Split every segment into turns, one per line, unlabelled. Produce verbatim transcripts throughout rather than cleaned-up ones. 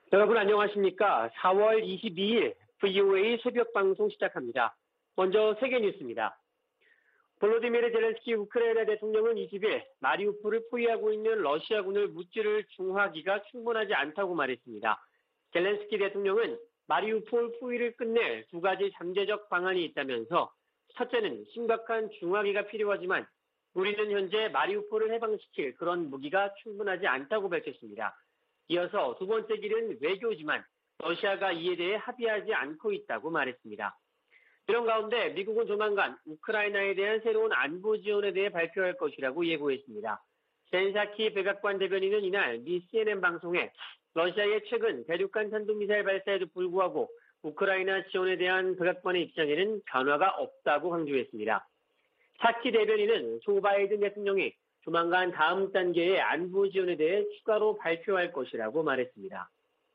여러분 안녕하십니까? 사월 이십이일 브이오에이 새벽 방송 시작합니다. 먼저 세계 뉴스입니다. 볼로디미르 젤렌스키 우크라이나 대통령은 이십일 마리우폴을 포위하고 있는 러시아군을 무찌를 중화하기가 충분하지 않다고 말했습니다. 젤렌스키 대통령은 마리우폴 포위를 끝낼 두 가지 잠재적 방안이 있다면서 첫째는 심각한 중화기가 필요하지만 우리는 현재 마리우폴을 해방시킬 그런 무기가 충분하지 않다고 밝혔습니다. 이어서 두 번째 길은 외교지만 러시아가 이에 대해 합의하지 않고 있다고 말했습니다. 이런 가운데 미국은 조만간 우크라이나에 대한 새로운 안보 지원에 대해 발표할 것이라고 예고했습니다. 젠사키 백악관 대변인은 이날 미 씨엔엔 방송에 러시아의 최근 대륙간 탄도미사일 발사에도 불구하고 우크라이나 지원에 대한 백악관의 입장에는 변화가 없다고 강조했습니다. 사키 대변인은 조 바이든 대통령이 조만간 다음 단계의 안보 지원에 대해 추가로 발표할 것이라고 말했습니다.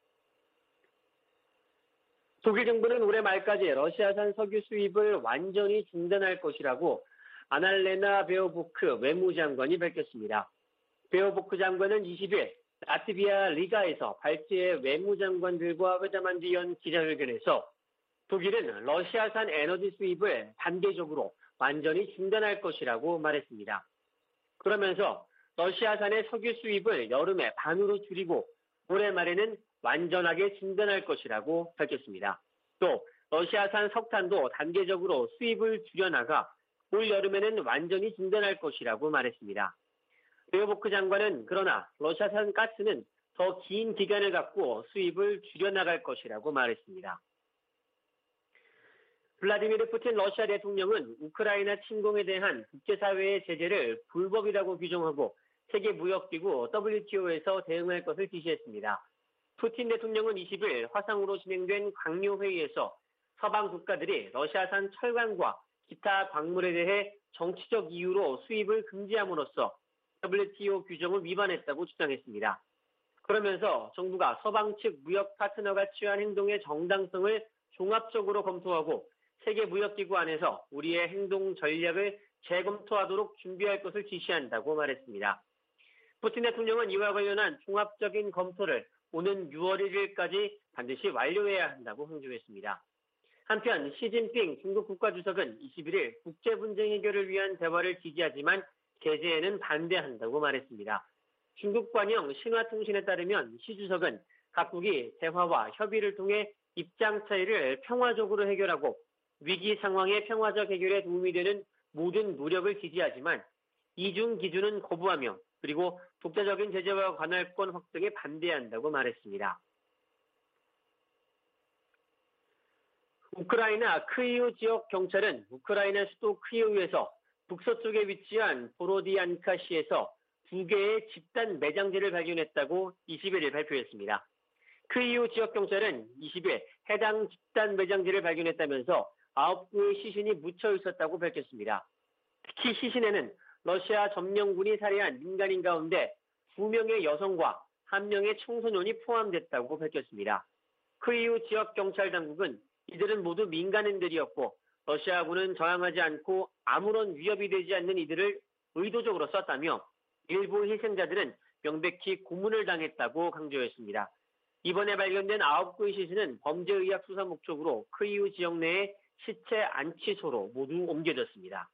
독일 정부는 올해 말까지 러시아산 석유 수입을 완전히 중단할 것이라고 아날레나 베어보크 외무장관이 밝혔습니다. 베어보크 장관은 이십일 라트비아 리가에서 발제의 외무장관들과 회담한 뒤 연 기자회견에서 독일은 러시아산 에너지 수입을 단계적으로 완전히 중단할 것이라고 말했습니다. 그러면서 러시아산의 석유 수입을 여름에 반으로 줄이고 올해 말에는 완전하게 중단할 것이라고 밝혔습니다. 또 러시아산 석탄도 단계적으로 수입을 줄여나가 올 여름에는 완전히 중단할 것이라고 말했습니다. 베어보크 장관은 그러나 러시아산 가스는 더 긴 기간을 갖고 수입을 줄여나갈 것이라고 말했습니다. 블라디미르 푸틴 러시아 대통령은 우크라이나 침공에 대한 국제사회의 제재를 불법이라고 규정하고 세계무역기구 더블유티오에서 대응할 것을 지시했습니다. 푸틴 대통령은 이십일 화상으로 진행된 강요회의에서 서방 국가들이 러시아산 철강과 기타 광물에 대해 정치적 이유로 수입을 금지함으로써 더블유티오 규정을 위반했다고 주장했습니다. 그러면서 정부가 서방 측 무역 파트너가 취한 행동의 정당성을 종합적으로 검토하고 세계무역기구 안에서 우리의 행동 전략을 재검토하도록 준비할 것을 지시한다고 말했습니다. 푸틴 대통령은 이와 관련한 종합적인 검토를 오는 유월 일일까지 반드시 완료해야 한다고 강조했습니다. 한편 시진핑 중국 국가주석은 이십일일 국제분쟁 해결을 위한 대화를 지지하지만 제재에는 반대한다고 말했습니다. 중국 관영 신화통신에 따르면 시 주석은 각국이 대화와 협의를 통해 입장 차이를 평화적으로 해결하고 위기 상황의 평화적 해결에 도움이 되는 모든 노력을 지지하지만 이중 기준은 거부하며 그리고 독자적인 제재와 관할권 확대에 반대한다고 말했습니다. 우크라이나 크이우 지역 경찰은 우크라이나 수도 크이우에서 북서쪽에 위치한 보로디안카시에서 두 개의 집단 매장지를 발견했다고 이십일일 발표했습니다. 크이우 지역 경찰은 이십일 해당 집단 매장지를 발견했다면서 아홉 구의 시신이 묻혀 있었다고 밝혔습니다. 특히 시신에는 러시아 점령군이 살해한 민간인 가운데 두 명의 여성과 한 명의 청소년이 포함됐다고 밝혔습니다. 크이우 지역 경찰 당국은 이들은 모두 민간인들이었고 러시아군은 저항하지 않고 아무런 위협이 되지 않는 이들을 의도적으로 쐈다며 일부 희생자들은 명백히 고문을 당했다고 강조했습니다. 이번에 발견된 아홉 구의 시신은 범죄의학 수사 목적으로 크이우 지역 내의 시체 안치소로 모두 옮겨졌습니다.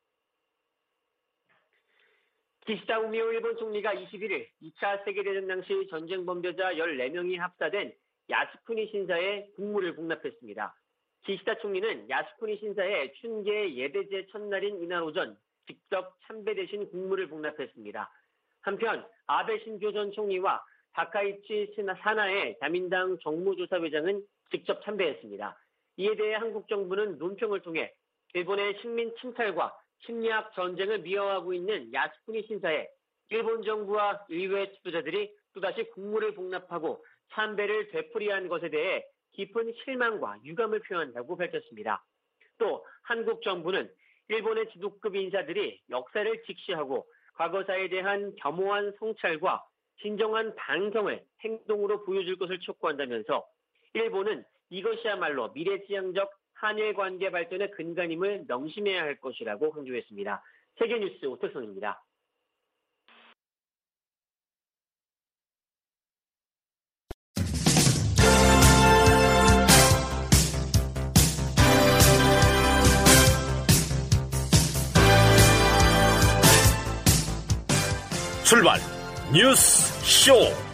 기시다 우미오 일본 총리가 이십일일 이 차 세계대전 당시 전쟁 범죄자 열네 명이 합사된 야스쿠니 신사에 국물을 복납했습니다. 기시다 총리는 야스쿠니 신사의 춘계 예대제 첫날인 이날 오전 직접 참배 대신 국물을 복납했습니다. 한편 아베 신조 전 총리와 다카이치 사나의 자민당 정무조사회장은 직접 참배했습니다. 이에 대해 한국 정부는 논평을 통해 일본의 식민 침탈과 침략 전쟁을 미화하고 있는 야스쿠니 신사에 일본 정부와 의회 지도자들이 또다시 국물을 복납하고 참배를 되풀이한 것에 대해 깊은 실망과 유감을 표한다고 밝혔습니다. 또 한국 정부는 일본의 지도급 인사들이 역사를 직시하고 과거사에 대한 겸허한 성찰과 진정한 반성을 행동으로 보여줄 것을 촉구한다면서 일본은 이것이야말로 미래지향적 한일 관계 발전의 근간임을 명심해야 할 것이라고 강조했습니다. 세계뉴스 오태성입니다.
출발 뉴스 쇼.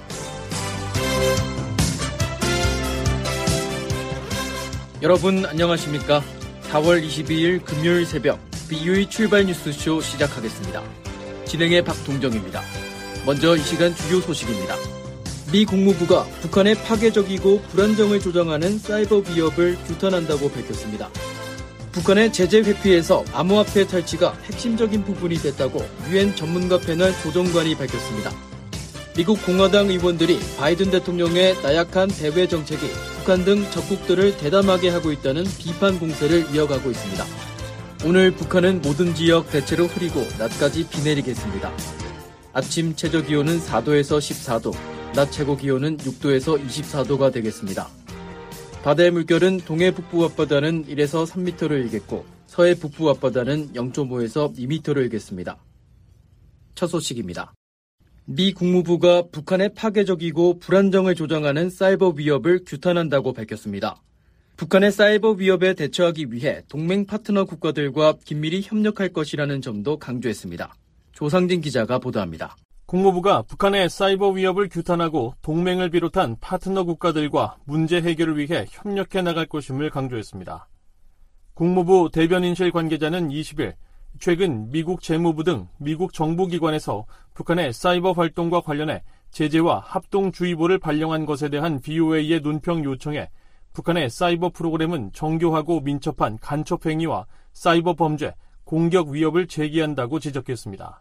여러분 안녕하십니까? 사월 이십이일 금요일 새벽 비오이 출발 뉴스쇼 시작하겠습니다. 진행의 박동정입니다. 먼저 이 시간 주요 소식입니다. 미 국무부가 북한의 파괴적이고 불안정을 조장하는 사이버 위협을 규탄한다고 밝혔습니다. 북한의 제재 회피에서 암호화폐 탈취가 핵심적인 부분이 됐다고 유엔 전문가 패널 조정관이 밝혔습니다. 미국 공화당 의원들이 바이든 대통령의 나약한 대외 정책이 북한 등 적국들을 대담하게 하고 있다는 비판 공세를 이어가고 있습니다. 오늘 북한은 모든 지역 대체로 흐리고 낮까지 비 내리겠습니다. 아침 최저기온은 사도에서 십사도, 낮 최고기온은 육도에서 이십사도가 되겠습니다. 바다의 물결은 동해 북부 앞바다는 일에서 삼 미터를 일겠고 서해 북부 앞바다는 영 점 오에서 이 미터를 일겠습니다. 첫 소식입니다. 미 국무부가 북한의 파괴적이고 불안정을 조장하는 사이버 위협을 규탄한다고 밝혔습니다. 북한의 사이버 위협에 대처하기 위해 동맹 파트너 국가들과 긴밀히 협력할 것이라는 점도 강조했습니다. 조상진 기자가 보도합니다.
국무부가 북한의 사이버 위협을 규탄하고 동맹을 비롯한 파트너 국가들과 문제 해결을 위해 협력해 나갈 것임을 강조했습니다. 국무부 대변인실 관계자는 이십일 최근 미국 재무부 등 미국 정부기관에서 북한의 사이버 활동과 관련해 제재와 합동주의보를 발령한 것에 대한 비오에이의 논평 요청에 북한의 사이버 프로그램은 정교하고 민첩한 간첩 행위와 사이버 범죄, 공격 위협을 제기한다고 지적했습니다.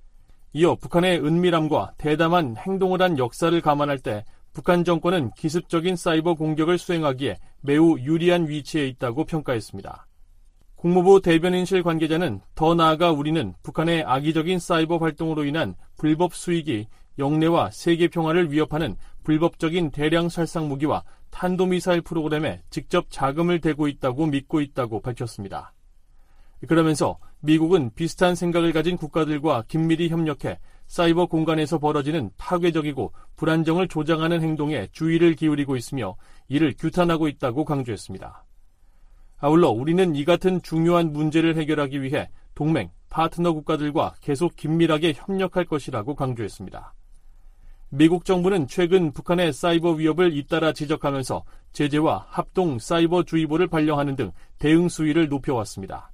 이어 북한의 은밀함과 대담한 행동을 한 역사를 감안할 때 북한 정권은 기습적인 사이버 공격을 수행하기에 매우 유리한 위치에 있다고 평가했습니다. 국무부 대변인실 관계자는 더 나아가 우리는 북한의 악의적인 사이버 활동으로 인한 불법 수익이 영내와 세계 평화를 위협하는 불법적인 대량 살상 무기와 탄도미사일 프로그램에 직접 자금을 대고 있다고 믿고 있다고 밝혔습니다. 그러면서 미국은 비슷한 생각을 가진 국가들과 긴밀히 협력해 사이버 공간에서 벌어지는 파괴적이고 불안정을 조장하는 행동에 주의를 기울이고 있으며 이를 규탄하고 있다고 강조했습니다. 아울러 우리는 이 같은 중요한 문제를 해결하기 위해 동맹, 파트너 국가들과 계속 긴밀하게 협력할 것이라고 강조했습니다. 미국 정부는 최근 북한의 사이버 위협을 잇따라 지적하면서 제재와 합동 사이버 주의보를 발령하는 등 대응 수위를 높여왔습니다.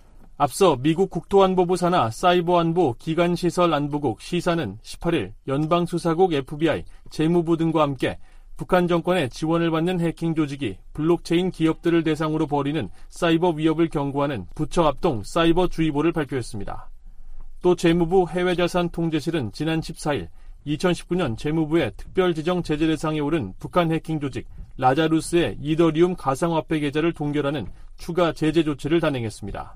앞서 미국 국토안보부 산하 사이버안보 기간시설안보국 시사는 십팔일 연방수사국 에프비아이, 재무부 등과 함께 북한 정권의 지원을 받는 해킹 조직이 블록체인 기업들을 대상으로 벌이는 사이버 위협을 경고하는 부처 합동 사이버 주의보를 발표했습니다. 또 재무부 해외자산통제실은 지난 십사일 이천십구년 재무부의 특별 지정 제재 대상에 오른 북한 해킹 조직 라자루스의 이더리움 가상화폐 계좌를 동결하는 추가 제재 조치를 단행했습니다.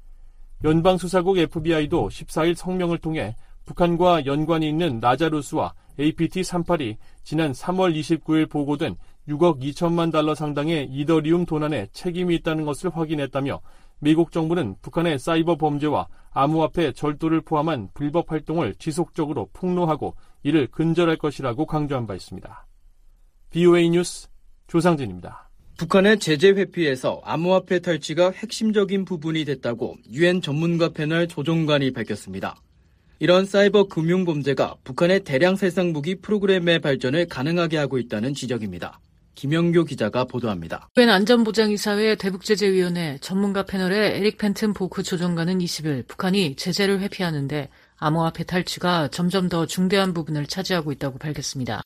연방수사국 에프비아이도 십사일 성명을 통해 북한과 연관이 있는 라자루스와 에이피티 삼십팔이 지난 삼월 이십구일 보고된 육억 이천만 달러 상당의 이더리움 도난에 책임이 있다는 것을 확인했다며 미국 정부는 북한의 사이버 범죄와 암호화폐 절도를 포함한 불법 활동을 지속적으로 폭로하고 이를 근절할 것이라고 강조한 바 있습니다. 비오에이 뉴스 조상진입니다.
북한의 제재 회피에서 암호화폐 탈취가 핵심적인 부분이 됐다고 유엔 전문가 패널 조정관이 밝혔습니다. 이런 사이버 금융 범죄가 북한의 대량 살상 무기 프로그램의 발전을 가능하게 하고 있다는 지적입니다. 김영교 기자가 보도합니다.
유엔 안전보장이사회 대북제재위원회 전문가 패널의 에릭 펜튼 보크 조정관은 이십일 북한이 제재를 회피하는데 암호화폐 탈취가 점점 더 중대한 부분을 차지하고 있다고 밝혔습니다.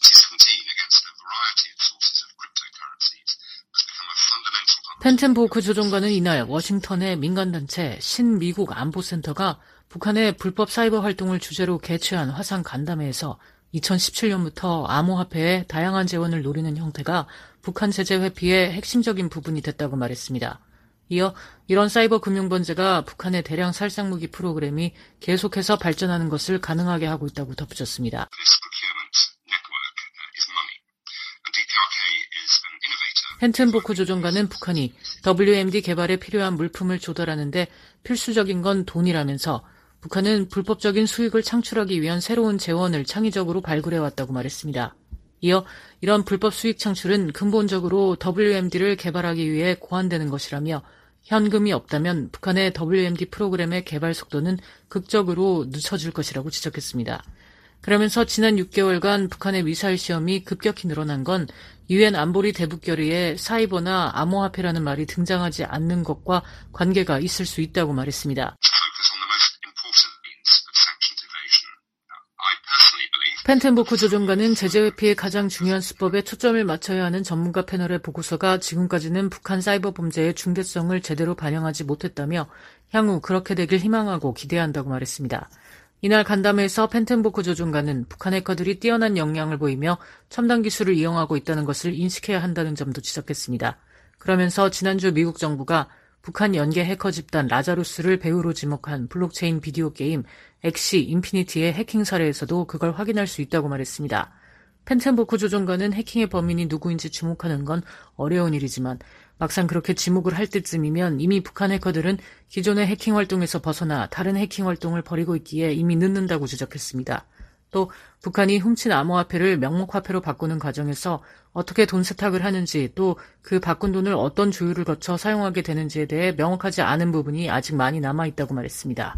펜튼 보크 조정관은 이날 워싱턴의 민간단체 신미국 안보센터가 북한의 불법 사이버 활동을 주제로 개최한 화상 간담회에서 이천십칠년부터 암호화폐의 다양한 재원을 노리는 형태가 북한 제재 회피의 핵심적인 부분이 됐다고 말했습니다. 이어 이런 사이버 금융범죄가 북한의 대량 살상무기 프로그램이 계속해서 발전하는 것을 가능하게 하고 있다고 덧붙였습니다. 펜튼보크 조정관은 북한이 더블유엠디 개발에 필요한 물품을 조달하는 데 필수적인 건 돈이라면서 북한은 불법적인 수익을 창출하기 위한 새로운 재원을 창의적으로 발굴해왔다고 말했습니다. 이어 이런 불법 수익 창출은 근본적으로 더블유엠디를 개발하기 위해 고안되는 것이라며 현금이 없다면 북한의 더블유엠디 프로그램의 개발 속도는 극적으로 늦춰질 것이라고 지적했습니다. 그러면서 지난 육 개월간 북한의 미사일 시험이 급격히 늘어난 건 유엔 안보리 대북 결의에 사이버나 암호화폐라는 말이 등장하지 않는 것과 관계가 있을 수 있다고 말했습니다. 펜텐보크 조정관은 제재 회피의 가장 중요한 수법에 초점을 맞춰야 하는 전문가 패널의 보고서가 지금까지는 북한 사이버 범죄의 중대성을 제대로 반영하지 못했다며 향후 그렇게 되길 희망하고 기대한다고 말했습니다. 이날 간담회에서 펜텐보크 조종관은 북한 해커들이 뛰어난 역량을 보이며 첨단 기술을 이용하고 있다는 것을 인식해야 한다는 점도 지적했습니다. 그러면서 지난주 미국 정부가 북한 연계 해커 집단 라자루스를 배우로 지목한 블록체인 비디오 게임 엑시 인피니티의 해킹 사례에서도 그걸 확인할 수 있다고 말했습니다. 펜텐보크 조종관은 해킹의 범인이 누구인지 주목하는 건 어려운 일이지만 막상 그렇게 지목을 할 때쯤이면 이미 북한 해커들은 기존의 해킹 활동에서 벗어나 다른 해킹 활동을 벌이고 있기에 이미 늦는다고 지적했습니다. 또 북한이 훔친 암호화폐를 명목화폐로 바꾸는 과정에서 어떻게 돈 세탁을 하는지 또 그 바꾼 돈을 어떤 조율을 거쳐 사용하게 되는지에 대해 명확하지 않은 부분이 아직 많이 남아있다고 말했습니다.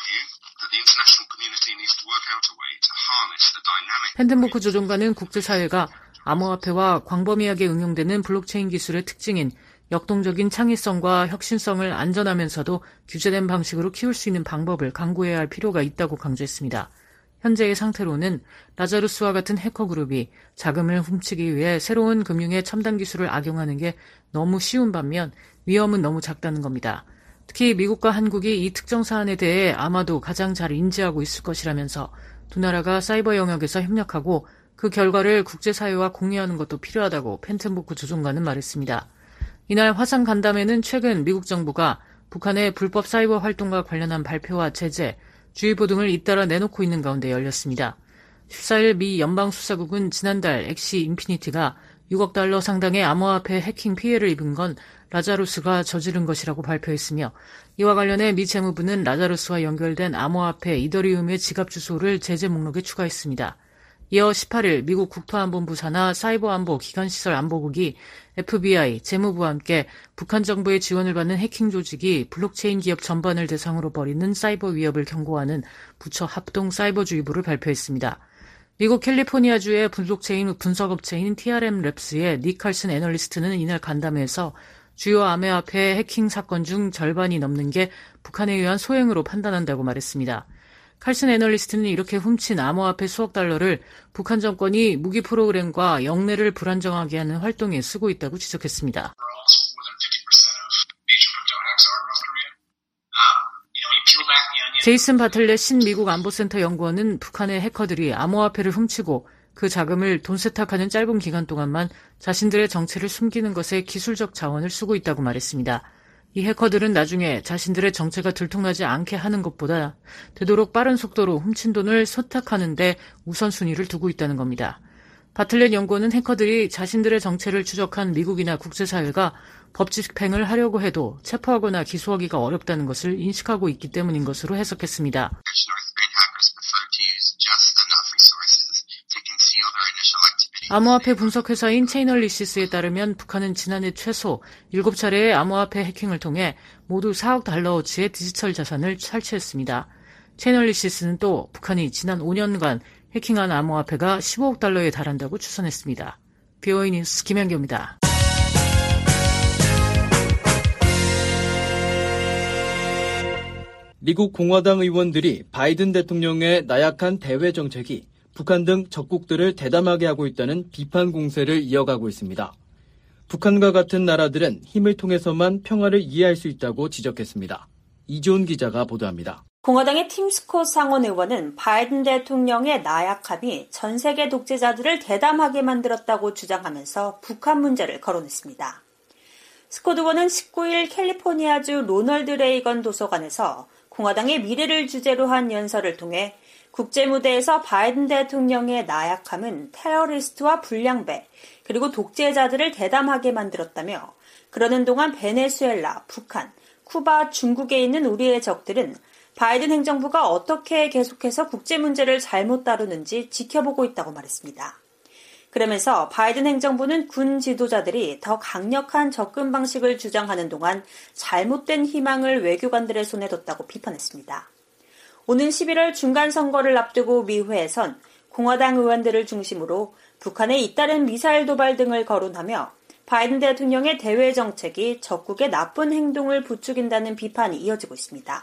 펜텐보크 조종관은 국제사회가 암호화폐와 광범위하게 응용되는 블록체인 기술의 특징인 역동적인 창의성과 혁신성을 안전하면서도 규제된 방식으로 키울 수 있는 방법을 강구해야 할 필요가 있다고 강조했습니다. 현재의 상태로는 라자루스와 같은 해커 그룹이 자금을 훔치기 위해 새로운 금융의 첨단 기술을 악용하는 게 너무 쉬운 반면 위험은 너무 작다는 겁니다. 특히 미국과 한국이 이 특정 사안에 대해 아마도 가장 잘 인지하고 있을 것이라면서 두 나라가 사이버 영역에서 협력하고 그 결과를 국제사회와 공유하는 것도 필요하다고 펜텐보크 조종관은 말했습니다. 이날 화상 간담회는 최근 미국 정부가 북한의 불법 사이버 활동과 관련한 발표와 제재, 주의보 등을 잇따라 내놓고 있는 가운데 열렸습니다. 십사일 미 연방수사국은 지난달 엑시 인피니티가 육억 달러 상당의 암호화폐 해킹 피해를 입은 건 라자루스가 저지른 것이라고 발표했으며 이와 관련해 미 재무부는 라자루스와 연결된 암호화폐 이더리움의 지갑 주소를 제재 목록에 추가했습니다. 이어 십팔일 미국 국토안보부 산하 사이버안보 기관시설 안보국이 에프비아이, 재무부와 함께 북한 정부의 지원을 받는 해킹 조직이 블록체인 기업 전반을 대상으로 벌이는 사이버 위협을 경고하는 부처 합동 사이버주의보를 발표했습니다. 미국 캘리포니아주의 블록체인 분석업체인 티알엠랩스의 닉 칼슨 애널리스트는 이날 간담회에서 주요 암호화폐 해킹 사건 중 절반이 넘는 게 북한에 의한 소행으로 판단한다고 말했습니다. 칼슨 애널리스트는 이렇게 훔친 암호화폐 수억 달러를 북한 정권이 무기 프로그램과 영내를 불안정하게 하는 활동에 쓰고 있다고 지적했습니다. 제이슨 바틀렛 신미국 안보센터 연구원은 북한의 해커들이 암호화폐를 훔치고 그 자금을 돈 세탁하는 짧은 기간 동안만 자신들의 정체를 숨기는 것에 기술적 자원을 쓰고 있다고 말했습니다. 이 해커들은 나중에 자신들의 정체가 들통나지 않게 하는 것보다 되도록 빠른 속도로 훔친 돈을 세탁하는 데 우선순위를 두고 있다는 겁니다. 바틀렛 연구원은 해커들이 자신들의 정체를 추적한 미국이나 국제사회가 법 집행을 하려고 해도 체포하거나 기소하기가 어렵다는 것을 인식하고 있기 때문인 것으로 해석했습니다. 암호화폐 분석회사인 체이널리시스에 따르면 북한은 지난해 최소 일곱 차례의 암호화폐 해킹을 통해 모두 사억 달러어치의 디지털 자산을 탈취했습니다. 체이널리시스는 또 북한이 지난 오 년간 해킹한 암호화폐가 십오억 달러에 달한다고 추산했습니다. 비오아이 뉴스 김현규입니다.
미국 공화당 의원들이 바이든 대통령의 나약한 대외 정책이 북한 등 적국들을 대담하게 하고 있다는 비판 공세를 이어가고 있습니다. 북한과 같은 나라들은 힘을 통해서만 평화를 이해할 수 있다고 지적했습니다. 이지훈 기자가 보도합니다.
공화당의 팀 스콧 상원 의원은 바이든 대통령의 나약함이 전 세계 독재자들을 대담하게 만들었다고 주장하면서 북한 문제를 거론했습니다. 스콧 의원은 십구일 캘리포니아주 로널드 레이건 도서관에서 공화당의 미래를 주제로 한 연설을 통해 국제무대에서 바이든 대통령의 나약함은 테러리스트와 불량배, 그리고 독재자들을 대담하게 만들었다며 그러는 동안 베네수엘라, 북한, 쿠바, 중국에 있는 우리의 적들은 바이든 행정부가 어떻게 계속해서 국제문제를 잘못 다루는지 지켜보고 있다고 말했습니다. 그러면서 바이든 행정부는 군 지도자들이 더 강력한 접근 방식을 주장하는 동안 잘못된 희망을 외교관들의 손에 뒀다고 비판했습니다. 오는 십일월 중간선거를 앞두고 미 의회에선 공화당 의원들을 중심으로 북한의 잇따른 미사일 도발 등을 거론하며 바이든 대통령의 대외 정책이 적국의 나쁜 행동을 부추긴다는 비판이 이어지고 있습니다.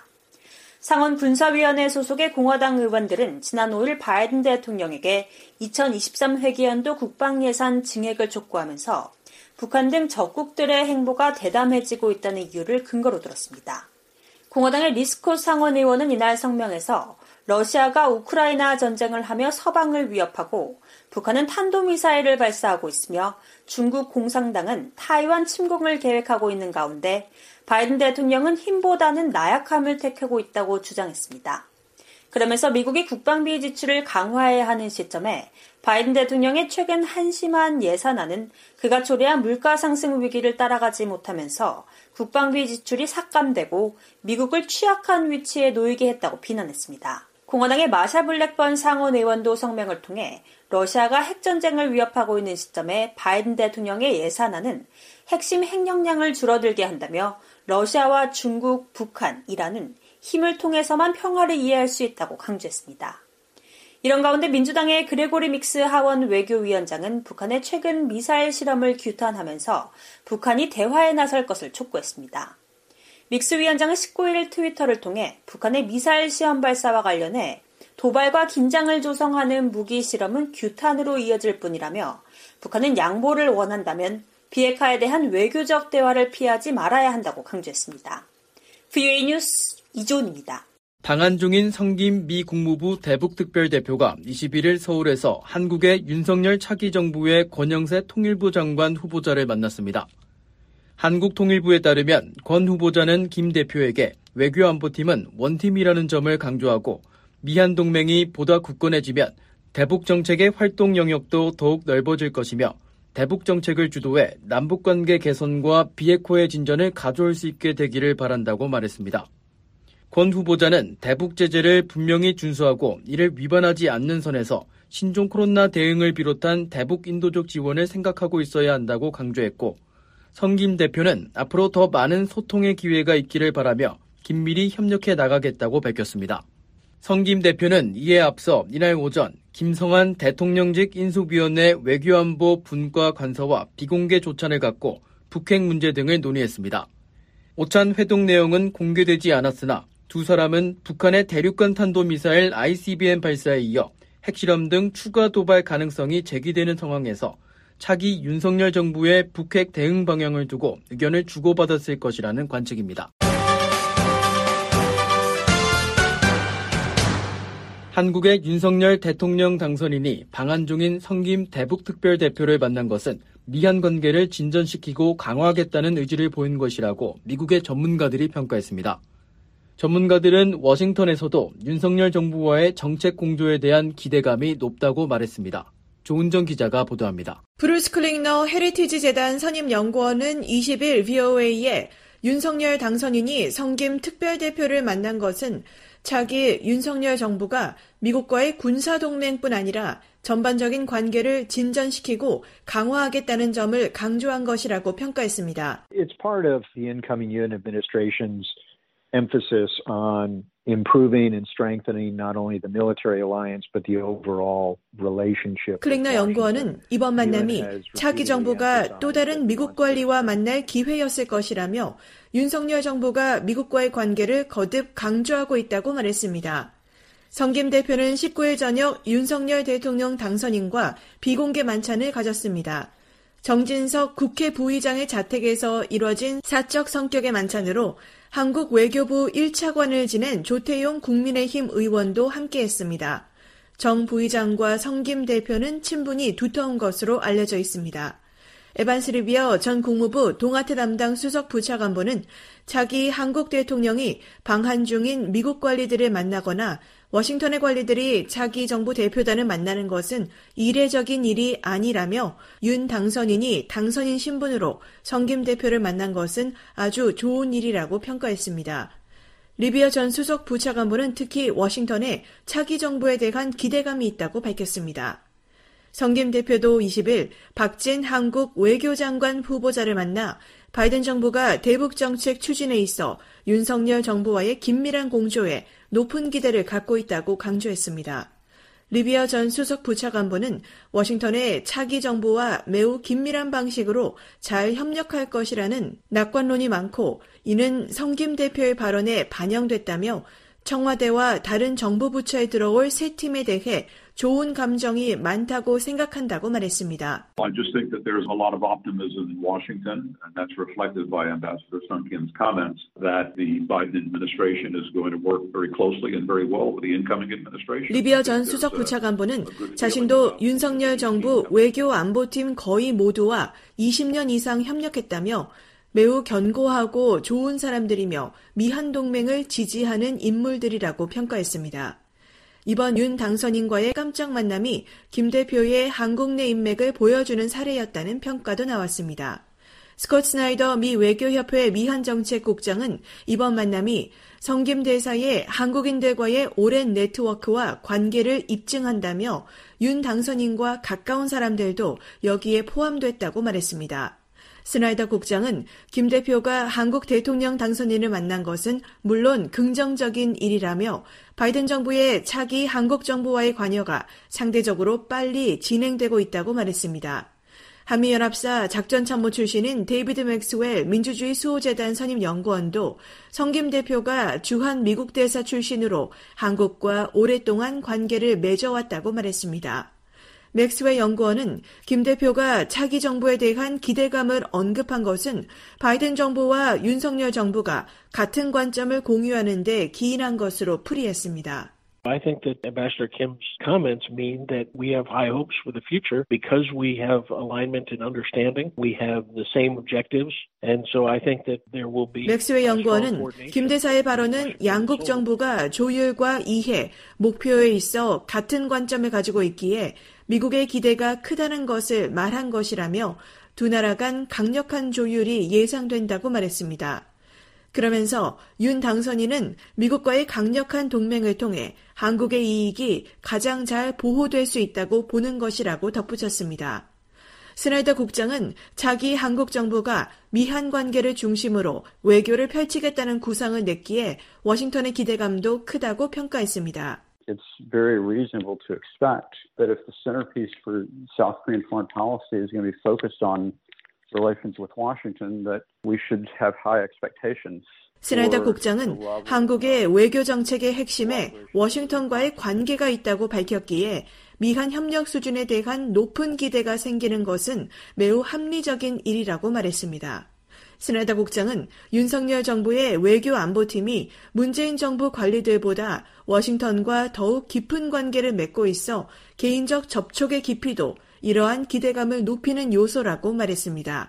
상원 군사위원회 소속의 공화당 의원들은 지난 오일 바이든 대통령에게 이천이십삼 회기연도 국방예산 증액을 촉구하면서 북한 등 적국들의 행보가 대담해지고 있다는 이유를 근거로 들었습니다. 공화당의 리스코 상원 의원은 이날 성명에서 러시아가 우크라이나 전쟁을 하며 서방을 위협하고 북한은 탄도미사일을 발사하고 있으며 중국 공산당은 타이완 침공을 계획하고 있는 가운데 바이든 대통령은 힘보다는 나약함을 택하고 있다고 주장했습니다. 그러면서 미국이 국방비 지출을 강화해야 하는 시점에 바이든 대통령의 최근 한심한 예산안은 그가 초래한 물가 상승 위기를 따라가지 못하면서 국방비 지출이 삭감되고 미국을 취약한 위치에 놓이게 했다고 비난했습니다. 공화당의 마샤 블랙번 상원 의원도 성명을 통해 러시아가 핵전쟁을 위협하고 있는 시점에 바이든 대통령의 예산안은 핵심 핵역량을 줄어들게 한다며 러시아와 중국, 북한, 이란은 힘을 통해서만 평화를 이해할 수 있다고 강조했습니다. 이런 가운데 민주당의 그레고리 믹스 하원 외교위원장은 북한의 최근 미사일 실험을 규탄하면서 북한이 대화에 나설 것을 촉구했습니다. 믹스 위원장은 십구일 트위터를 통해 북한의 미사일 시험 발사와 관련해 도발과 긴장을 조성하는 무기 실험은 규탄으로 이어질 뿐이라며 북한은 양보를 원한다면 비핵화에 대한 외교적 대화를 피하지 말아야 한다고 강조했습니다. 브이오에이 뉴스 이조은입니다.
방한 중인 성김 미 국무부 대북특별대표가 이십일일 서울에서 한국의 윤석열 차기 정부의 권영세 통일부 장관 후보자를 만났습니다. 한국 통일부에 따르면 권 후보자는 김 대표에게 외교안보팀은 원팀이라는 점을 강조하고 미한 동맹이 보다 굳건해지면 대북 정책의 활동 영역도 더욱 넓어질 것이며 대북 정책을 주도해 남북관계 개선과 비핵화의 진전을 가져올 수 있게 되기를 바란다고 말했습니다. 권 후보자는 대북 제재를 분명히 준수하고 이를 위반하지 않는 선에서 신종 코로나 대응을 비롯한 대북 인도적 지원을 생각하고 있어야 한다고 강조했고 성김 대표는 앞으로 더 많은 소통의 기회가 있기를 바라며 긴밀히 협력해 나가겠다고 밝혔습니다. 성김 대표는 이에 앞서 이날 오전 김성한 대통령직 인수위원회 외교안보 분과 관서와 비공개 조찬을 갖고 북핵 문제 등을 논의했습니다. 오찬 회동 내용은 공개되지 않았으나 두 사람은 북한의 대륙간 탄도미사일 아이씨비엠 발사에 이어 핵실험 등 추가 도발 가능성이 제기되는 상황에서 차기 윤석열 정부의 북핵 대응 방향을 두고 의견을 주고받았을 것이라는 관측입니다. 한국의 윤석열 대통령 당선인이 방한 중인 성김 대북특별대표를 만난 것은 미한 관계를 진전시키고 강화하겠다는 의지를 보인 것이라고 미국의 전문가들이 평가했습니다. 전문가들은 워싱턴에서도 윤석열 정부와의 정책 공조에 대한 기대감이 높다고 말했습니다. 조은정 기자가 보도합니다.
브루스 클링너 헤리티지 재단 선임연구원은 이십일 브이오에이에 윤석열 당선인이 성김 특별대표를 만난 것은 차기 윤석열 정부가 미국과의 군사동맹뿐 아니라 전반적인 관계를 진전시키고 강화하겠다는 점을 강조한 것이라고 평가했습니다.
It's part of the incoming Yoon administration's emphasis on improving and strengthening not only the military alliance but the overall relationship.
클링너 연구원은 이번 만남이 차기 정부가 또 다른 미국 관리와 만날 기회였을 것이라며 윤석열 정부가 미국과의 관계를 거듭 강조하고 있다고 말했습니다. 성김 대표는 십구일 저녁 윤석열 대통령 당선인과 비공개 만찬을 가졌습니다. 정진석 국회 부의장의 자택에서 이뤄진 사적 성격의 만찬으로 한국 외교부 일 차관을 지낸 조태용 국민의힘 의원도 함께했습니다. 정 부의장과 성김 대표는 친분이 두터운 것으로 알려져 있습니다. 에반스 리비어 전 국무부 동아태 담당 수석 부차관보는 차기 한국 대통령이 방한 중인 미국 관리들을 만나거나 워싱턴의 관리들이 차기 정부 대표단을 만나는 것은 이례적인 일이 아니라며 윤 당선인이 당선인 신분으로 성김 대표를 만난 것은 아주 좋은 일이라고 평가했습니다. 리비어 전 수석 부차관보는 특히 워싱턴에 차기 정부에 대한 기대감이 있다고 밝혔습니다. 성김 대표도 이십일 박진 한국 외교장관 후보자를 만나 바이든 정부가 대북 정책 추진에 있어 윤석열 정부와의 긴밀한 공조에 높은 기대를 갖고 있다고 강조했습니다. 리비아 전 수석 부차관보는 워싱턴의 차기 정부와 매우 긴밀한 방식으로 잘 협력할 것이라는 낙관론이 많고 이는 성김 대표의 발언에 반영됐다며 청와대와 다른 정부 부처에 들어올 새 팀에 대해 좋은 감정이 많다고 생각한다고 말했습니다.
I just think that there's a lot of optimism in Washington, and that's reflected by Ambassador Sun Kim's comments that the Biden administration is going to work very closely and very well with the incoming administration.
리비아 전 수석 부차관보는 자신도 윤석열 정부 외교 안보팀 거의 모두와 이십 년 이상 협력했다며 매우 견고하고 좋은 사람들이며 미한 동맹을 지지하는 인물들이라고 평가했습니다. 이번 윤 당선인과의 깜짝 만남이 김 대표의 한국 내 인맥을 보여주는 사례였다는 평가도 나왔습니다. 스콧 스나이더 미 외교협회 미한정책국장은 이번 만남이 성김 대사의 한국인들과의 오랜 네트워크와 관계를 입증한다며 윤 당선인과 가까운 사람들도 여기에 포함됐다고 말했습니다. 스나이더 국장은 김 대표가 한국 대통령 당선인을 만난 것은 물론 긍정적인 일이라며 바이든 정부의 차기 한국 정부와의 관여가 상대적으로 빨리 진행되고 있다고 말했습니다. 한미연합사 작전참모 출신인 데이비드 맥스웰 민주주의 수호재단 선임연구원도 성김 대표가 주한 미국 대사 출신으로 한국과 오랫동안 관계를 맺어왔다고 말했습니다. 맥스웰 연구원은 김 대표가 차기 정부에 대한 기대감을 언급한 것은 바이든 정부와 윤석열 정부가 같은 관점을 공유하는 데 기인한 것으로 풀이했습니다.
I think that Ambassador Kim's comments mean that we have high hopes for the future because we have alignment and understanding. We have the same objectives. And so I think that there will be
맥스웰 연구원은 김 대사의 발언은 양국 정부가 조율과 이해, 목표에 있어 같은 관점을 가지고 있기에 미국의 기대가 크다는 것을 말한 것이라며 두 나라 간 강력한 조율이 예상된다고 말했습니다. 그러면서 윤 당선인은 미국과의 강력한 동맹을 통해 한국의 이익이 가장 잘 보호될 수 있다고 보는 것이라고 덧붙였습니다. 스나이더 국장은 차기 한국 정부가 미한 관계를 중심으로 외교를 펼치겠다는 구상을 냈기에 워싱턴의 기대감도 크다고 평가했습니다.
It's very reasonable to expect that if the centerpiece for South Korean foreign policy is going to be focused on relations with Washington, that we should have high expectations.
스나이더 국장은 한국의 외교 정책의 핵심에 워싱턴과의 관계가 있다고 밝혔기에 미한 협력 수준에 대한 높은 기대가 생기는 것은 매우 합리적인 일이라고 말했습니다. 스나이더 국장은 윤석열 정부의 외교 안보팀이 문재인 정부 관리들보다 워싱턴과 더욱 깊은 관계를 맺고 있어 개인적 접촉의 깊이도 이러한 기대감을 높이는 요소라고 말했습니다.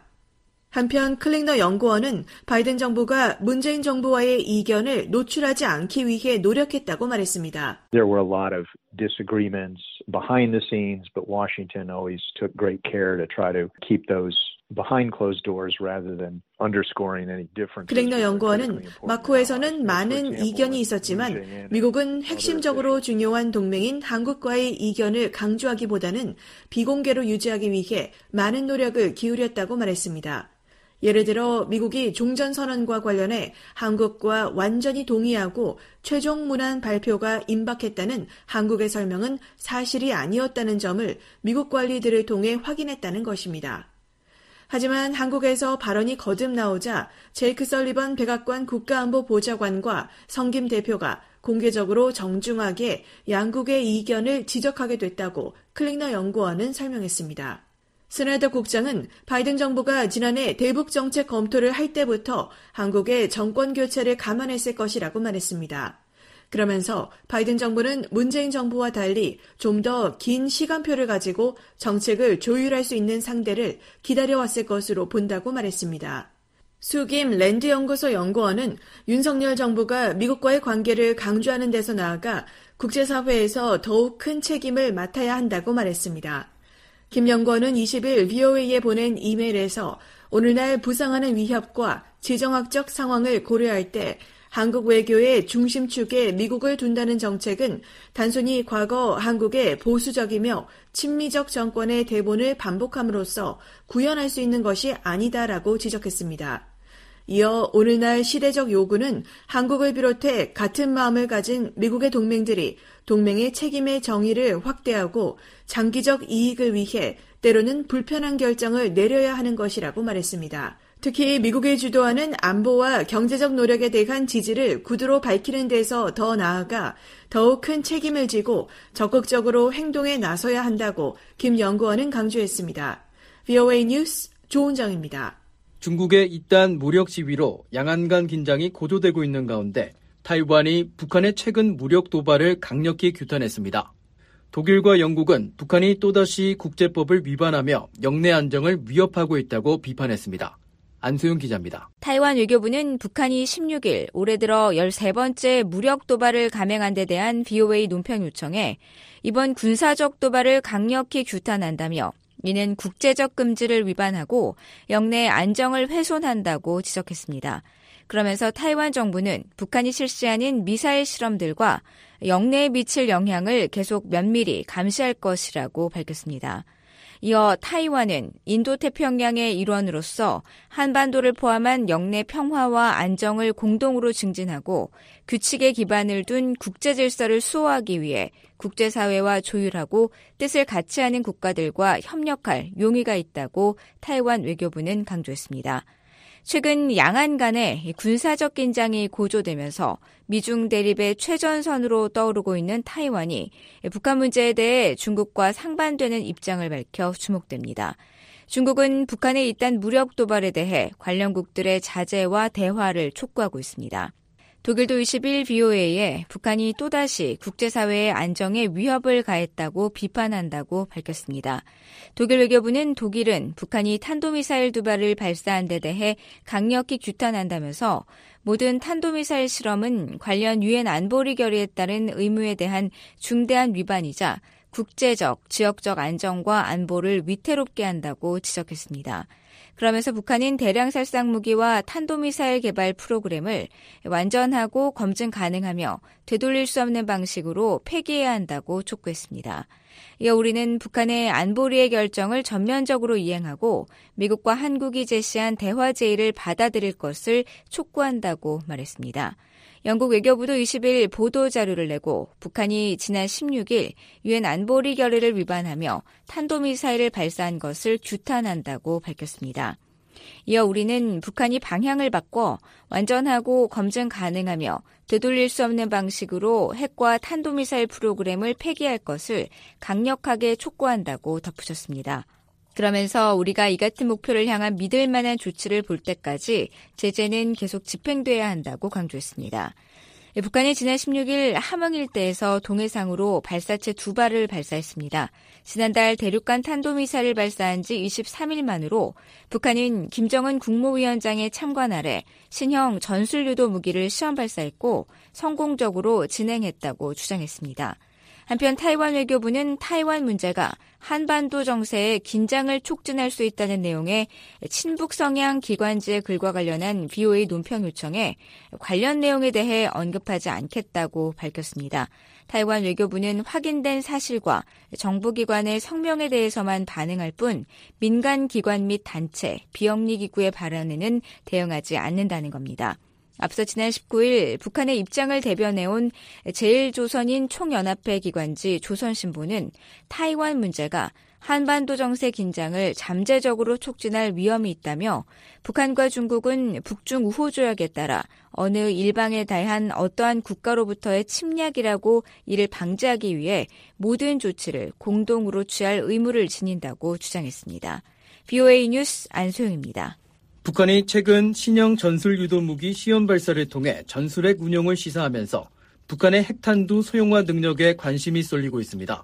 한편 클링너 연구원은 바이든 정부가 문재인 정부와의 이견을 노출하지 않기 위해 노력했다고 말했습니다.
There were a lot of disagreements behind the scenes, but Washington always took great care to try to keep those behind closed doors rather than underscoring any differences.
클링너 연구원은 마코에서는 많은 이견이 있었지만 미국은 핵심적으로 중요한 동맹인 한국과의 이견을 강조하기보다는 비공개로 유지하기 위해 많은 노력을 기울였다고 말했습니다. 예를 들어 미국이 종전선언과 관련해 한국과 완전히 동의하고 최종 문안 발표가 임박했다는 한국의 설명은 사실이 아니었다는 점을 미국 관리들을 통해 확인했다는 것입니다. 하지만 한국에서 발언이 거듭 나오자 제이크 설리번 백악관 국가안보보좌관과 성김 대표가 공개적으로 정중하게 양국의 이견을 지적하게 됐다고 클링너 연구원은 설명했습니다. 스나이더 국장은 바이든 정부가 지난해 대북 정책 검토를 할 때부터 한국의 정권 교체를 감안했을 것이라고 말했습니다. 그러면서 바이든 정부는 문재인 정부와 달리 좀 더 긴 시간표를 가지고 정책을 조율할 수 있는 상대를 기다려왔을 것으로 본다고 말했습니다. 수김 랜드연구소 연구원은 윤석열 정부가 미국과의 관계를 강조하는 데서 나아가 국제사회에서 더욱 큰 책임을 맡아야 한다고 말했습니다. 김 연구원은 이십 일 브이오에이에 보낸 이메일에서 오늘날 부상하는 위협과 지정학적 상황을 고려할 때 한국 외교의 중심축에 미국을 둔다는 정책은 단순히 과거 한국의 보수적이며 친미적 정권의 대본을 반복함으로써 구현할 수 있는 것이 아니다라고 지적했습니다. 이어 오늘날 시대적 요구는 한국을 비롯해 같은 마음을 가진 미국의 동맹들이 동맹의 책임의 정의를 확대하고 장기적 이익을 위해 때로는 불편한 결정을 내려야 하는 것이라고 말했습니다. 특히 미국이 주도하는 안보와 경제적 노력에 대한 지지를 구두로 밝히는 데서 더 나아가 더욱 큰 책임을 지고 적극적으로 행동에 나서야 한다고 김 연구원은 강조했습니다. 브이오에이 뉴스 조은정입니다.
중국의 잇단 무력 시위로 양안 간 긴장이 고조되고 있는 가운데 타이완이 북한의 최근 무력 도발을 강력히 규탄했습니다. 독일과 영국은 북한이 또다시 국제법을 위반하며 영내 안정을 위협하고 있다고 비판했습니다. 안소영 기자입니다.
타이완 외교부는 북한이 십육 일 올해 들어 열세 번째 무력 도발을 감행한 데 대한 브이오에이 논평 요청에 이번 군사적 도발을 강력히 규탄한다며 이는 국제적 금지를 위반하고 영내 안정을 훼손한다고 지적했습니다. 그러면서 타이완 정부는 북한이 실시하는 미사일 실험들과 영내에 미칠 영향을 계속 면밀히 감시할 것이라고 밝혔습니다. 이어 타이완은 인도태평양의 일원으로서 한반도를 포함한 영내 평화와 안정을 공동으로 증진하고 규칙에 기반을 둔 국제 질서를 수호하기 위해 국제사회와 조율하고 뜻을 같이 하는 국가들과 협력할 용의가 있다고 타이완 외교부는 강조했습니다. 최근 양안 간의 군사적 긴장이 고조되면서 미중 대립의 최전선으로 떠오르고 있는 타이완이 북한 문제에 대해 중국과 상반되는 입장을 밝혀 주목됩니다. 중국은 북한의 잇단 무력 도발에 대해 관련국들의 자제와 대화를 촉구하고 있습니다. 독일도 이십 일 브이오에이에 북한이 또다시 국제사회의 안정에 위협을 가했다고 비판한다고 밝혔습니다. 독일 외교부는 독일은 북한이 탄도미사일 두 발을 발사한 데 대해 강력히 규탄한다면서 모든 탄도미사일 실험은 관련 유엔 안보리 결의에 따른 의무에 대한 중대한 위반이자 국제적, 지역적 안정과 안보를 위태롭게 한다고 지적했습니다. 그러면서 북한은 대량 살상 무기와 탄도미사일 개발 프로그램을 완전하고 검증 가능하며 되돌릴 수 없는 방식으로 폐기해야 한다고 촉구했습니다. 이어 우리는 북한의 안보리의 결정을 전면적으로 이행하고 미국과 한국이 제시한 대화 제의를 받아들일 것을 촉구한다고 말했습니다. 영국 외교부도 이십 일 보도자료를 내고 북한이 지난 십육 일 유엔 안보리 결의를 위반하며 탄도미사일을 발사한 것을 규탄한다고 밝혔습니다. 이어 우리는 북한이 방향을 바꿔 완전하고 검증 가능하며 되돌릴 수 없는 방식으로 핵과 탄도미사일 프로그램을 폐기할 것을 강력하게 촉구한다고 덧붙였습니다. 그러면서 우리가 이 같은 목표를 향한 믿을 만한 조치를 볼 때까지 제재는 계속 집행돼야 한다고 강조했습니다. 북한이 지난 십육 일 함흥 일대에서 동해상으로 발사체 두 발을 발사했습니다. 지난달 대륙간 탄도미사일을 발사한 지 이십삼 일 만으로 북한은 김정은 국무위원장의 참관 아래 신형 전술유도 무기를 시험 발사했고 성공적으로 진행했다고 주장했습니다. 한편 타이완 외교부는 타이완 문제가 한반도 정세의 긴장을 촉진할 수 있다는 내용의 친북 성향 기관지의 글과 관련한 브이오에이 논평 요청에 관련 내용에 대해 언급하지 않겠다고 밝혔습니다. 타이완 외교부는 확인된 사실과 정부기관의 성명에 대해서만 반응할 뿐 민간 기관 및 단체, 비영리기구의 발언에는 대응하지 않는다는 겁니다. 앞서 지난 십구 일 북한의 입장을 대변해온 제일조선인 총연합회 기관지 조선신보는 타이완 문제가 한반도 정세 긴장을 잠재적으로 촉진할 위험이 있다며 북한과 중국은 북중 우호 조약에 따라 어느 일방에 대한 어떠한 국가로부터의 침략이라고 이를 방지하기 위해 모든 조치를 공동으로 취할 의무를 지닌다고 주장했습니다. 브이오에이 뉴스 안소영입니다.
북한이 최근 신형 전술 유도 무기 시험 발사를 통해 전술핵 운용을 시사하면서 북한의 핵탄두 소형화 능력에 관심이 쏠리고 있습니다.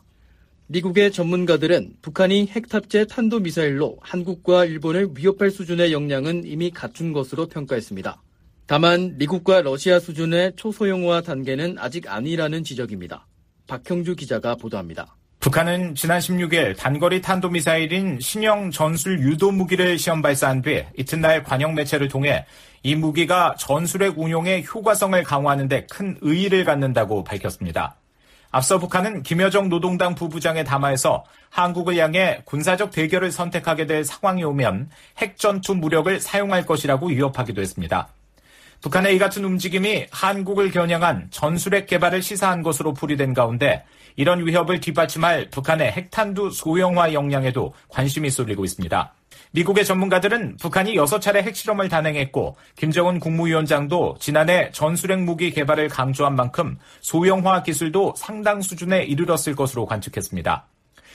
미국의 전문가들은 북한이 핵탑재 탄도미사일로 한국과 일본을 위협할 수준의 역량은 이미 갖춘 것으로 평가했습니다. 다만 미국과 러시아 수준의 초소형화 단계는 아직 아니라는 지적입니다. 박형주 기자가 보도합니다.
북한은 지난 십육 일 단거리 탄도미사일인 신형 전술 유도 무기를 시험 발사한 뒤 이튿날 관영 매체를 통해 이 무기가 전술핵 운용의 효과성을 강화하는 데 큰 의의를 갖는다고 밝혔습니다. 앞서 북한은 김여정 노동당 부부장의 담화에서 한국을 향해 군사적 대결을 선택하게 될 상황이 오면 핵전투 무력을 사용할 것이라고 위협하기도 했습니다. 북한의 이 같은 움직임이 한국을 겨냥한 전술핵 개발을 시사한 것으로 풀이된 가운데 이런 위협을 뒷받침할 북한의 핵탄두 소형화 역량에도 관심이 쏠리고 있습니다. 미국의 전문가들은 북한이 여섯 차례 핵실험을 단행했고 김정은 국무위원장도 지난해 전술핵 무기 개발을 강조한 만큼 소형화 기술도 상당 수준에 이르렀을 것으로 관측했습니다.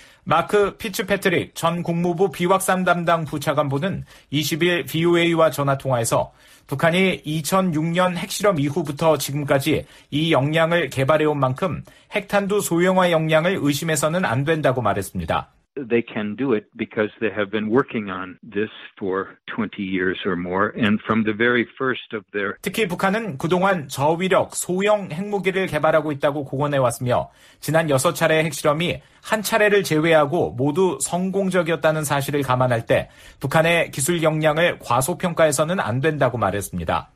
마크 피츠패트릭 전 국무부 비확산 담당 부차관보는 이십 일 브이오에이와 전화통화에서 북한이 이천육 년 핵실험 이후부터 지금까지 이 역량을 개발해온 만큼 핵탄두 소형화 역량을 의심해서는 안 된다고 말했습니다.
They can do it because they have been working on this for twenty years or more, and from the very first of their
특히 북한은 그동안 저위력 소형 핵무기를 개발하고 있다고 공언해왔으며 지난 여섯 차례의 핵실험이 한 차례를 제외하고 모두 성공적이었다는 사실을 감안할 때 북한의 기술 역량을 과소평가해서는 안 된다고 말했습니다.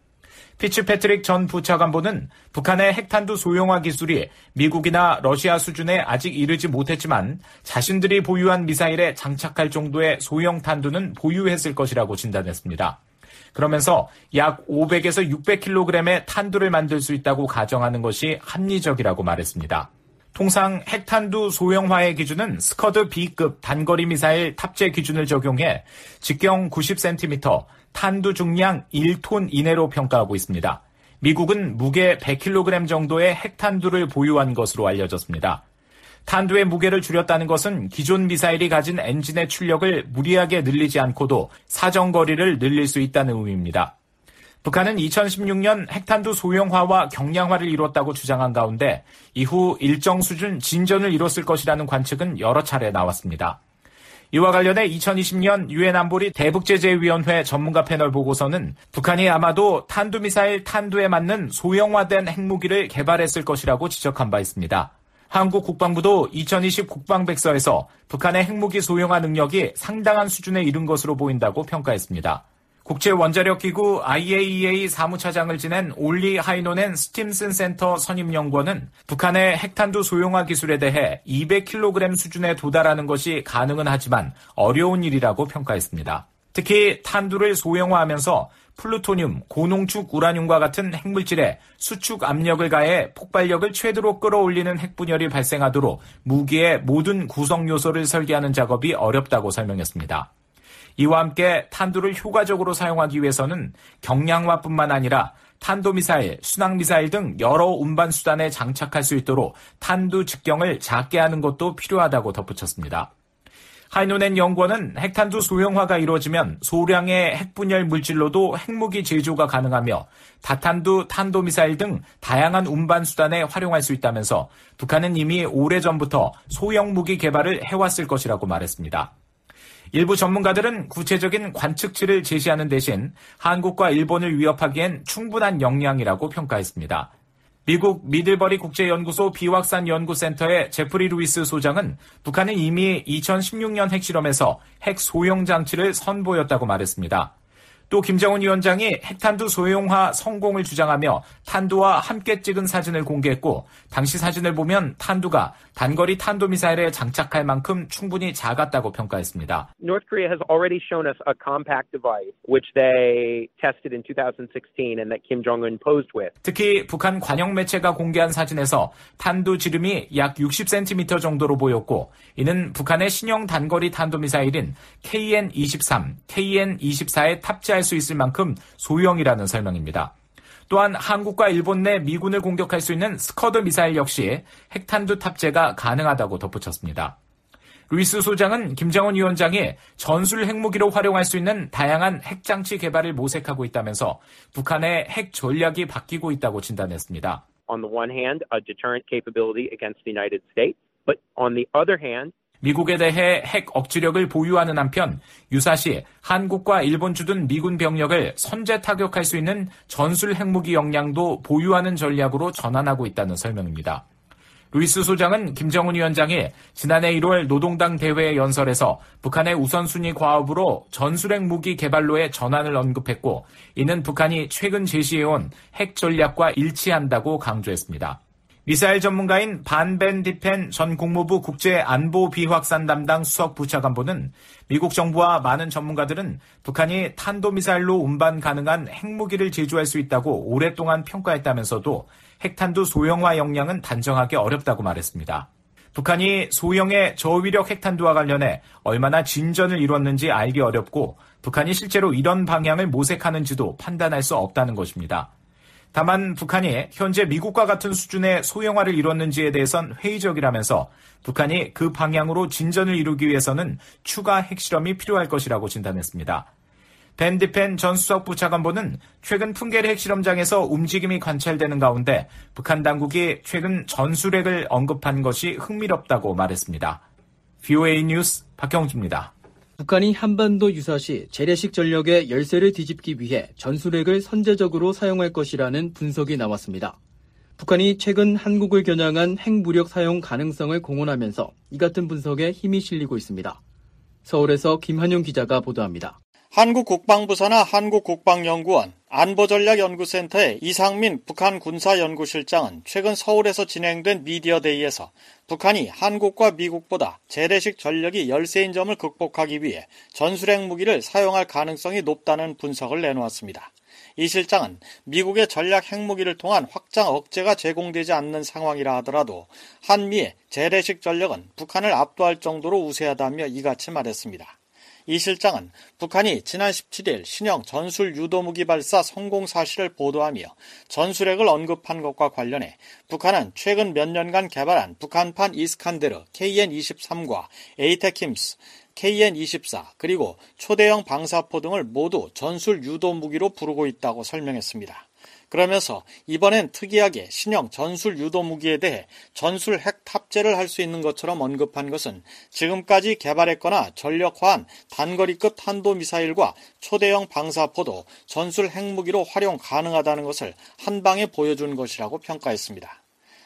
피츠패트릭 전 부차관보는 북한의 핵탄두 소형화 기술이 미국이나 러시아 수준에 아직 이르지 못했지만 자신들이 보유한 미사일에 장착할 정도의 소형 탄두는 보유했을 것이라고 진단했습니다. 그러면서 약 오백에서 육백 킬로그램의 탄두를 만들 수 있다고 가정하는 것이 합리적이라고 말했습니다. 통상 핵탄두 소형화의 기준은 스커드 B급 단거리 미사일 탑재 기준을 적용해 직경 구십 센티미터, 탄두 중량 일 톤 이내로 평가하고 있습니다. 미국은 무게 백 킬로그램 정도의 핵탄두를 보유한 것으로 알려졌습니다. 탄두의 무게를 줄였다는 것은 기존 미사일이 가진 엔진의 출력을 무리하게 늘리지 않고도 사정거리를 늘릴 수 있다는 의미입니다. 북한은 이천십육 년 핵탄두 소형화와 경량화를 이뤘다고 주장한 가운데 이후 일정 수준 진전을 이뤘을 것이라는 관측은 여러 차례 나왔습니다. 이와 관련해 이천이십 년 유엔 안보리 대북제재위원회 전문가 패널 보고서는 북한이 아마도 탄두미사일 탄두에 맞는 소형화된 핵무기를 개발했을 것이라고 지적한 바 있습니다. 한국 국방부도 이천이십 국방백서에서 북한의 핵무기 소형화 능력이 상당한 수준에 이른 것으로 보인다고 평가했습니다. 국제원자력기구 아이에이이에이 사무차장을 지낸 올리 하이노넨 스팀슨 센터 선임연구원은 북한의 핵탄두 소형화 기술에 대해 이백 킬로그램 수준에 도달하는 것이 가능은 하지만 어려운 일이라고 평가했습니다. 특히 탄두를 소형화하면서 플루토늄, 고농축 우라늄과 같은 핵물질에 수축 압력을 가해 폭발력을 최대로 끌어올리는 핵분열이 발생하도록 무기의 모든 구성 요소를 설계하는 작업이 어렵다고 설명했습니다. 이와 함께 탄두를 효과적으로 사용하기 위해서는 경량화뿐만 아니라 탄도미사일, 순항미사일 등 여러 운반 수단에 장착할 수 있도록 탄두 직경을 작게 하는 것도 필요하다고 덧붙였습니다. 하이노넨 연구원은 핵탄두 소형화가 이루어지면 소량의 핵분열 물질로도 핵무기 제조가 가능하며 다탄두, 탄도미사일 등 다양한 운반 수단에 활용할 수 있다면서 북한은 이미 오래전부터 소형 무기 개발을 해왔을 것이라고 말했습니다. 일부 전문가들은 구체적인 관측치를 제시하는 대신 한국과 일본을 위협하기엔 충분한 역량이라고 평가했습니다. 미국 미들버리 국제연구소 비확산 연구센터의 제프리 루이스 소장은 북한은 이미 이천십육 년 핵실험에서 핵 소형 장치를 선보였다고 말했습니다. 또 김정은 위원장이 핵탄두 소형화 성공을 주장하며 탄두와 함께 찍은 사진을 공개했고 당시 사진을 보면 탄두가 단거리 탄도미사일에 장착할 만큼 충분히 작았다고 평가했습니다.
North Korea has already shown us a compact device which they tested in twenty sixteen and that Kim Jong-un posed with.
특히 북한 관영 매체가 공개한 사진에서 탄두 지름이 약 육십 센티미터 정도로 보였고 이는 북한의 신형 단거리 탄도미사일인 케이엔 이십삼, 케이엔 이십사에 탑재할 수 있을 만큼 소형이라는 설명입니다. 또한 한국과 일본 내 미군을 공격할 수 있는 스커드 미사일 역시 핵탄두 탑재가 가능하다고 덧붙였습니다. 루이스 소장은 김정은 위원장이 전술 핵무기로 활용할 수 있는 다양한 핵장치 개발을 모색하고 있다면서 북한의 핵 전략이 바뀌고 있다고 진단했습니다.
On the one hand, a deterrent capability against the United States, but on the other hand,
미국에 대해 핵 억지력을 보유하는 한편 유사시 한국과 일본 주둔 미군 병력을 선제 타격할 수 있는 전술 핵무기 역량도 보유하는 전략으로 전환하고 있다는 설명입니다. 루이스 소장은 김정은 위원장이 지난해 일월 노동당 대회 연설에서 북한의 우선순위 과업으로 전술핵 무기 개발로의 전환을 언급했고 이는 북한이 최근 제시해온 핵 전략과 일치한다고 강조했습니다. 미사일 전문가인 반 벤 디펜 전 국무부 국제안보비확산 담당 수석 부차관보는 미국 정부와 많은 전문가들은 북한이 탄도미사일로 운반 가능한 핵무기를 제조할 수 있다고 오랫동안 평가했다면서도 핵탄두 소형화 역량은 단정하기 어렵다고 말했습니다. 북한이 소형의 저위력 핵탄두와 관련해 얼마나 진전을 이뤘는지 알기 어렵고 북한이 실제로 이런 방향을 모색하는지도 판단할 수 없다는 것입니다. 다만 북한이 현재 미국과 같은 수준의 소형화를 이뤘는지에 대해선 회의적이라면서 북한이 그 방향으로 진전을 이루기 위해서는 추가 핵실험이 필요할 것이라고 진단했습니다. 벤 디펜 전 수석부 차관보는 최근 풍계리 핵실험장에서 움직임이 관찰되는 가운데 북한 당국이 최근 전술핵을 언급한 것이 흥미롭다고 말했습니다. 브이오에이 뉴스 박형주입니다.
북한이 한반도 유사시 재래식 전력의 열쇠를 뒤집기 위해 전술핵을 선제적으로 사용할 것이라는 분석이 나왔습니다. 북한이 최근 한국을 겨냥한 핵무력 사용 가능성을 공언하면서 이 같은 분석에 힘이 실리고 있습니다. 서울에서 김한용 기자가 보도합니다.
한국국방부사나 한국국방연구원, 안보전략연구센터의 이상민 북한 군사연구실장은 최근 서울에서 진행된 미디어데이에서 북한이 한국과 미국보다 재래식 전력이 열세인 점을 극복하기 위해 전술핵 무기를 사용할 가능성이 높다는 분석을 내놓았습니다. 이 실장은 미국의 전략 핵무기를 통한 확장 억제가 제공되지 않는 상황이라 하더라도 한미의 재래식 전력은 북한을 압도할 정도로 우세하다며 이같이 말했습니다. 이 실장은 북한이 지난 십칠일 신형 전술 유도무기 발사 성공 사실을 보도하며 전술핵을 언급한 것과 관련해 북한은 최근 몇 년간 개발한 북한판 이스칸데르 케이엔 이십삼과 에이테킴스, 케이엔 이십사 그리고 초대형 방사포 등을 모두 전술 유도무기로 부르고 있다고 설명했습니다. 그러면서 이번엔 특이하게 신형 전술 유도무기에 대해 전술 핵 탑재를 할 수 있는 것처럼 언급한 것은 지금까지 개발했거나 전력화한 단거리급 탄도미사일과 초대형 방사포도 전술 핵무기로 활용 가능하다는 것을 한 방에 보여준 것이라고 평가했습니다.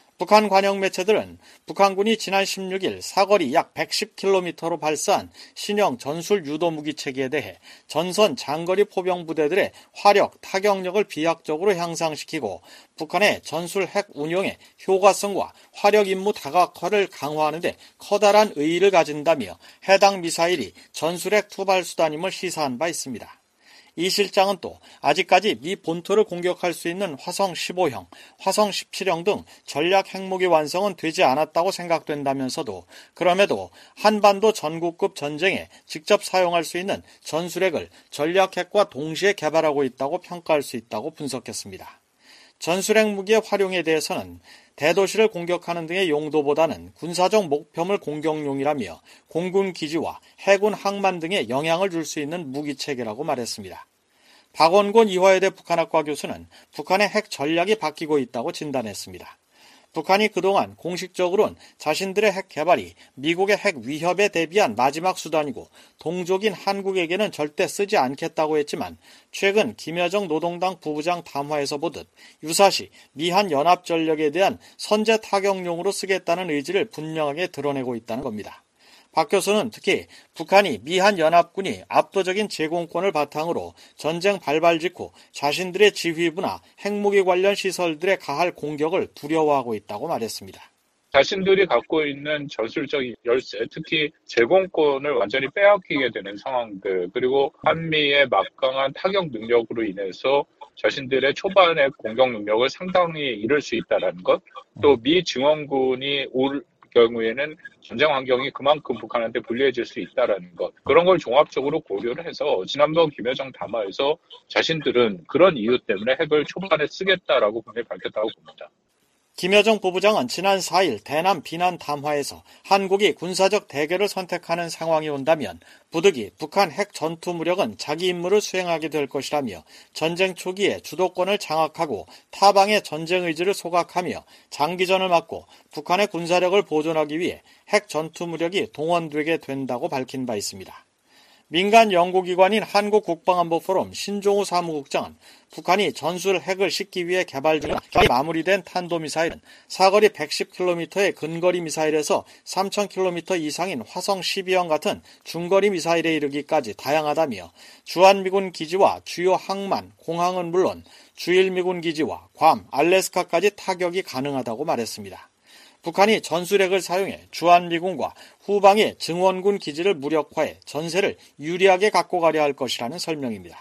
북한 관영 매체들은 북한군이 지난 십육일 사거리 약 백십 킬로미터로 발사한 신형 전술 유도무기 체계에 대해 전선 장거리 포병 부대들의 화력, 타격력을 비약적으로 향상시키고 북한의 전술 핵 운용의 효과성과 화력 임무 다각화를 강화하는 데 커다란 의의를 가진다며 해당 미사일이 전술핵 투발 수단임을 시사한 바 있습니다. 이 실장은 또 아직까지 미 본토를 공격할 수 있는 화성 십오형, 화성 십칠형 등 전략 핵무기 완성은 되지 않았다고 생각된다면서도 그럼에도 한반도 전국급 전쟁에 직접 사용할 수 있는 전술핵을 전략핵과 동시에 개발하고 있다고 평가할 수 있다고 분석했습니다. 전술핵 무기의 활용에 대해서는 대도시를 공격하는 등의 용도보다는 군사적 목표물 공격용이라며 공군 기지와 해군 항만 등에 영향을 줄 수 있는 무기체계라고 말했습니다. 박원곤 이화여대 북한학과 교수는 북한의 핵 전략이 바뀌고 있다고 진단했습니다. 북한이 그동안 공식적으로는 자신들의 핵 개발이 미국의 핵 위협에 대비한 마지막 수단이고 동족인 한국에게는 절대 쓰지 않겠다고 했지만 최근 김여정 노동당 부부장 담화에서 보듯 유사시 미한 연합전력에 대한 선제 타격용으로 쓰겠다는 의지를 분명하게 드러내고 있다는 겁니다. 박 교수는 특히 북한이 미한 연합군이 압도적인 제공권을 바탕으로 전쟁 발발 직후 자신들의 지휘부나 핵무기 관련 시설들에 가할 공격을 두려워하고 있다고 말했습니다.
자신들이 갖고 있는 전술적인 열쇠, 특히 제공권을 완전히 빼앗기게 되는 상황들, 그리고 한미의 막강한 타격 능력으로 인해서 자신들의 초반의 공격 능력을 상당히 잃을 수 있다는 것, 또 미 증원군이 올 경우에는 전쟁 환경이 그만큼 북한한테 불리해질 수 있다는 것, 그런 걸 종합적으로 고려를 해서 지난번 김여정 담화에서 자신들은 그런 이유 때문에 핵을 초반에 쓰겠다라고 분명히 밝혔다고 봅니다.
김여정 부부장은 지난 사일 대남 비난 담화에서 한국이 군사적 대결을 선택하는 상황이 온다면 부득이 북한 핵 전투 무력은 자기 임무를 수행하게 될 것이라며 전쟁 초기에 주도권을 장악하고 타방의 전쟁 의지를 소각하며 장기전을 막고 북한의 군사력을 보존하기 위해 핵 전투 무력이 동원되게 된다고 밝힌 바 있습니다. 민간 연구기관인 한국국방안보포럼 신종우 사무국장은 북한이 전술 핵을 싣기 위해 개발 중인 마무리된 탄도미사일은 사거리 백십 킬로미터의 근거리 미사일에서 삼천 킬로미터 이상인 화성 십이형 같은 중거리 미사일에 이르기까지 다양하다며 주한미군 기지와 주요 항만, 공항은 물론 주일미군 기지와 괌, 알래스카까지 타격이 가능하다고 말했습니다. 북한이 전술핵을 사용해 주한미군과 후방의 증원군 기지를 무력화해 전세를 유리하게 갖고 가려 할 것이라는 설명입니다.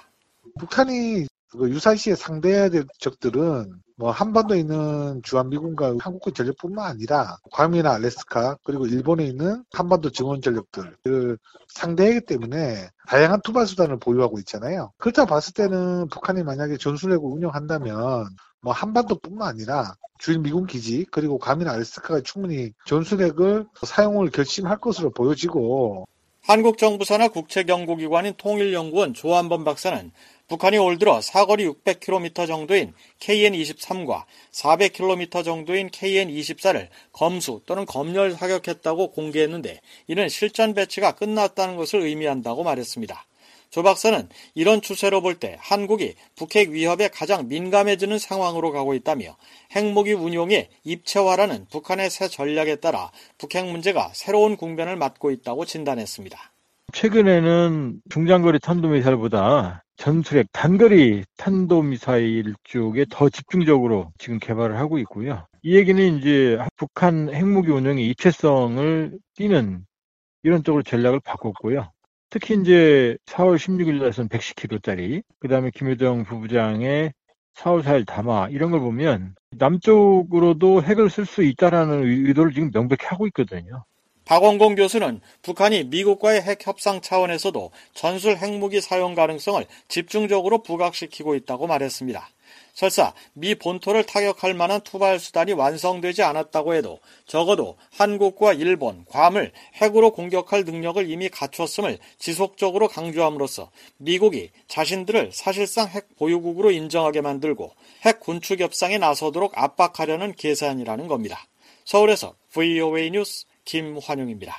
북한이 유사시에 상대해야 될 적들은 뭐 한반도에 있는 주한미군과 한국군 전력뿐만 아니라 괌이나 알래스카 그리고 일본에 있는 한반도 증원 전력들을 상대하기 때문에 다양한 투발 수단을 보유하고 있잖아요. 그렇다 봤을 때는 북한이 만약에 전술핵을 운영한다면 뭐 한반도뿐만 아니라 주일 미군 기지 그리고 괌이나 알래스카가 충분히 전술핵을 사용을 결심할 것으로 보여지고
한국 정부 산하 국책연구기관인 통일연구원 조한범 박사는 북한이 올 들어 사거리 육백 킬로미터 정도인 케이엔 이십삼과 사백 킬로미터 정도인 케이엔 이십사를 검수 또는 검열 사격했다고 공개했는데 이는 실전 배치가 끝났다는 것을 의미한다고 말했습니다. 조 박사는 이런 추세로 볼 때 한국이 북핵 위협에 가장 민감해지는 상황으로 가고 있다며 핵무기 운용의 입체화라는 북한의 새 전략에 따라 북핵 문제가 새로운 국면을 맞고 있다고 진단했습니다.
최근에는 중장거리 탄도미사일보다 전술핵 단거리 탄도미사일 쪽에 더 집중적으로 지금 개발을 하고 있고요. 이 얘기는 이제 북한 핵무기 운영의 입체성을 띠는 이런 쪽으로 전략을 바꿨고요. 특히 이제 사월 십육일 날선 백십 킬로미터짜리, 그 다음에 김여정 부부장의 사월 사일 담화 이런 걸 보면 남쪽으로도 핵을 쓸 수 있다라는 의도를 지금 명백히 하고 있거든요.
박원공 교수는 북한이 미국과의 핵 협상 차원에서도 전술 핵무기 사용 가능성을 집중적으로 부각시키고 있다고 말했습니다. 설사 미 본토를 타격할 만한 투발 수단이 완성되지 않았다고 해도 적어도 한국과 일본, 괌을 핵으로 공격할 능력을 이미 갖췄음을 지속적으로 강조함으로써 미국이 자신들을 사실상 핵 보유국으로 인정하게 만들고 핵 군축 협상에 나서도록 압박하려는 계산이라는 겁니다. 서울에서 브이오에이 뉴스 김환용입니다.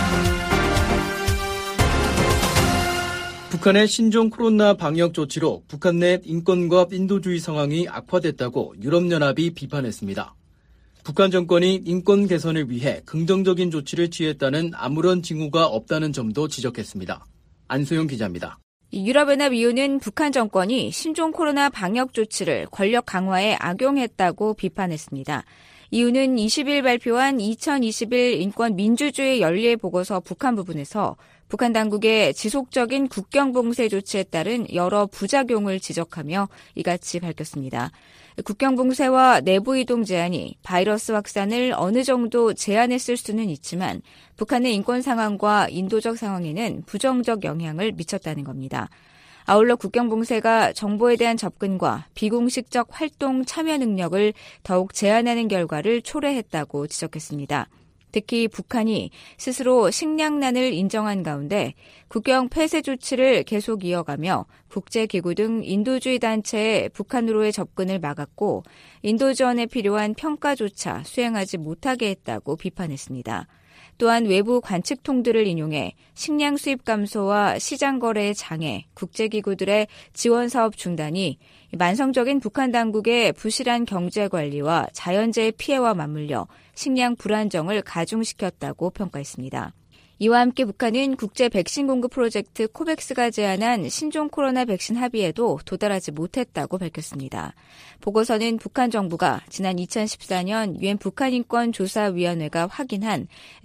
북한의 신종 코로나 방역 조치로 북한 내 인권과 인도주의 상황이 악화됐다고 유럽연합이 비판했습니다. 북한 정권이 인권 개선을 위해 긍정적인 조치를 취했다는 아무런 징후가 없다는 점도 지적했습니다. 안소영 기자입니다.
유럽연합이유는 북한 정권이 신종 코로나 방역 조치를 권력 강화에 악용했다고 비판했습니다. 이유는 이십일 발표한 이천이십일 인권 민주주의 연례 보고서 북한 부분에서 북한 당국의 지속적인 국경 봉쇄 조치에 따른 여러 부작용을 지적하며 이같이 밝혔습니다. 국경 봉쇄와 내부 이동 제한이 바이러스 확산을 어느 정도 제한했을 수는 있지만 북한의 인권 상황과 인도적 상황에는 부정적 영향을 미쳤다는 겁니다. 아울러 국경 봉쇄가 정보에 대한 접근과 비공식적 활동 참여 능력을 더욱 제한하는 결과를 초래했다고 지적했습니다. 특히 북한이 스스로 식량난을 인정한 가운데 국경 폐쇄 조치를 계속 이어가며 국제기구 등 인도주의 단체의 북한으로의 접근을 막았고 인도 지원에 필요한 평가조차 수행하지 못하게 했다고 비판했습니다. 또한 외부 관측통들을 인용해 식량 수입 감소와 시장 거래의 장애, 국제기구들의 지원 사업 중단이 만성적인 북한 당국의 부실한 경제 관리와 자연재해 피해와 맞물려 식량 불안정을 가중시켰다고 평가했습니다. 이와 함께 북한은 국제 백신 공급 프로젝트 코백스가 제안한 신종 코로나 백신 합의에도 도달하지 못했다고 밝혔습니다. 보고서는 북한 정부가 지난 이천십사년 유엔 북한인권조사위원회가 확인한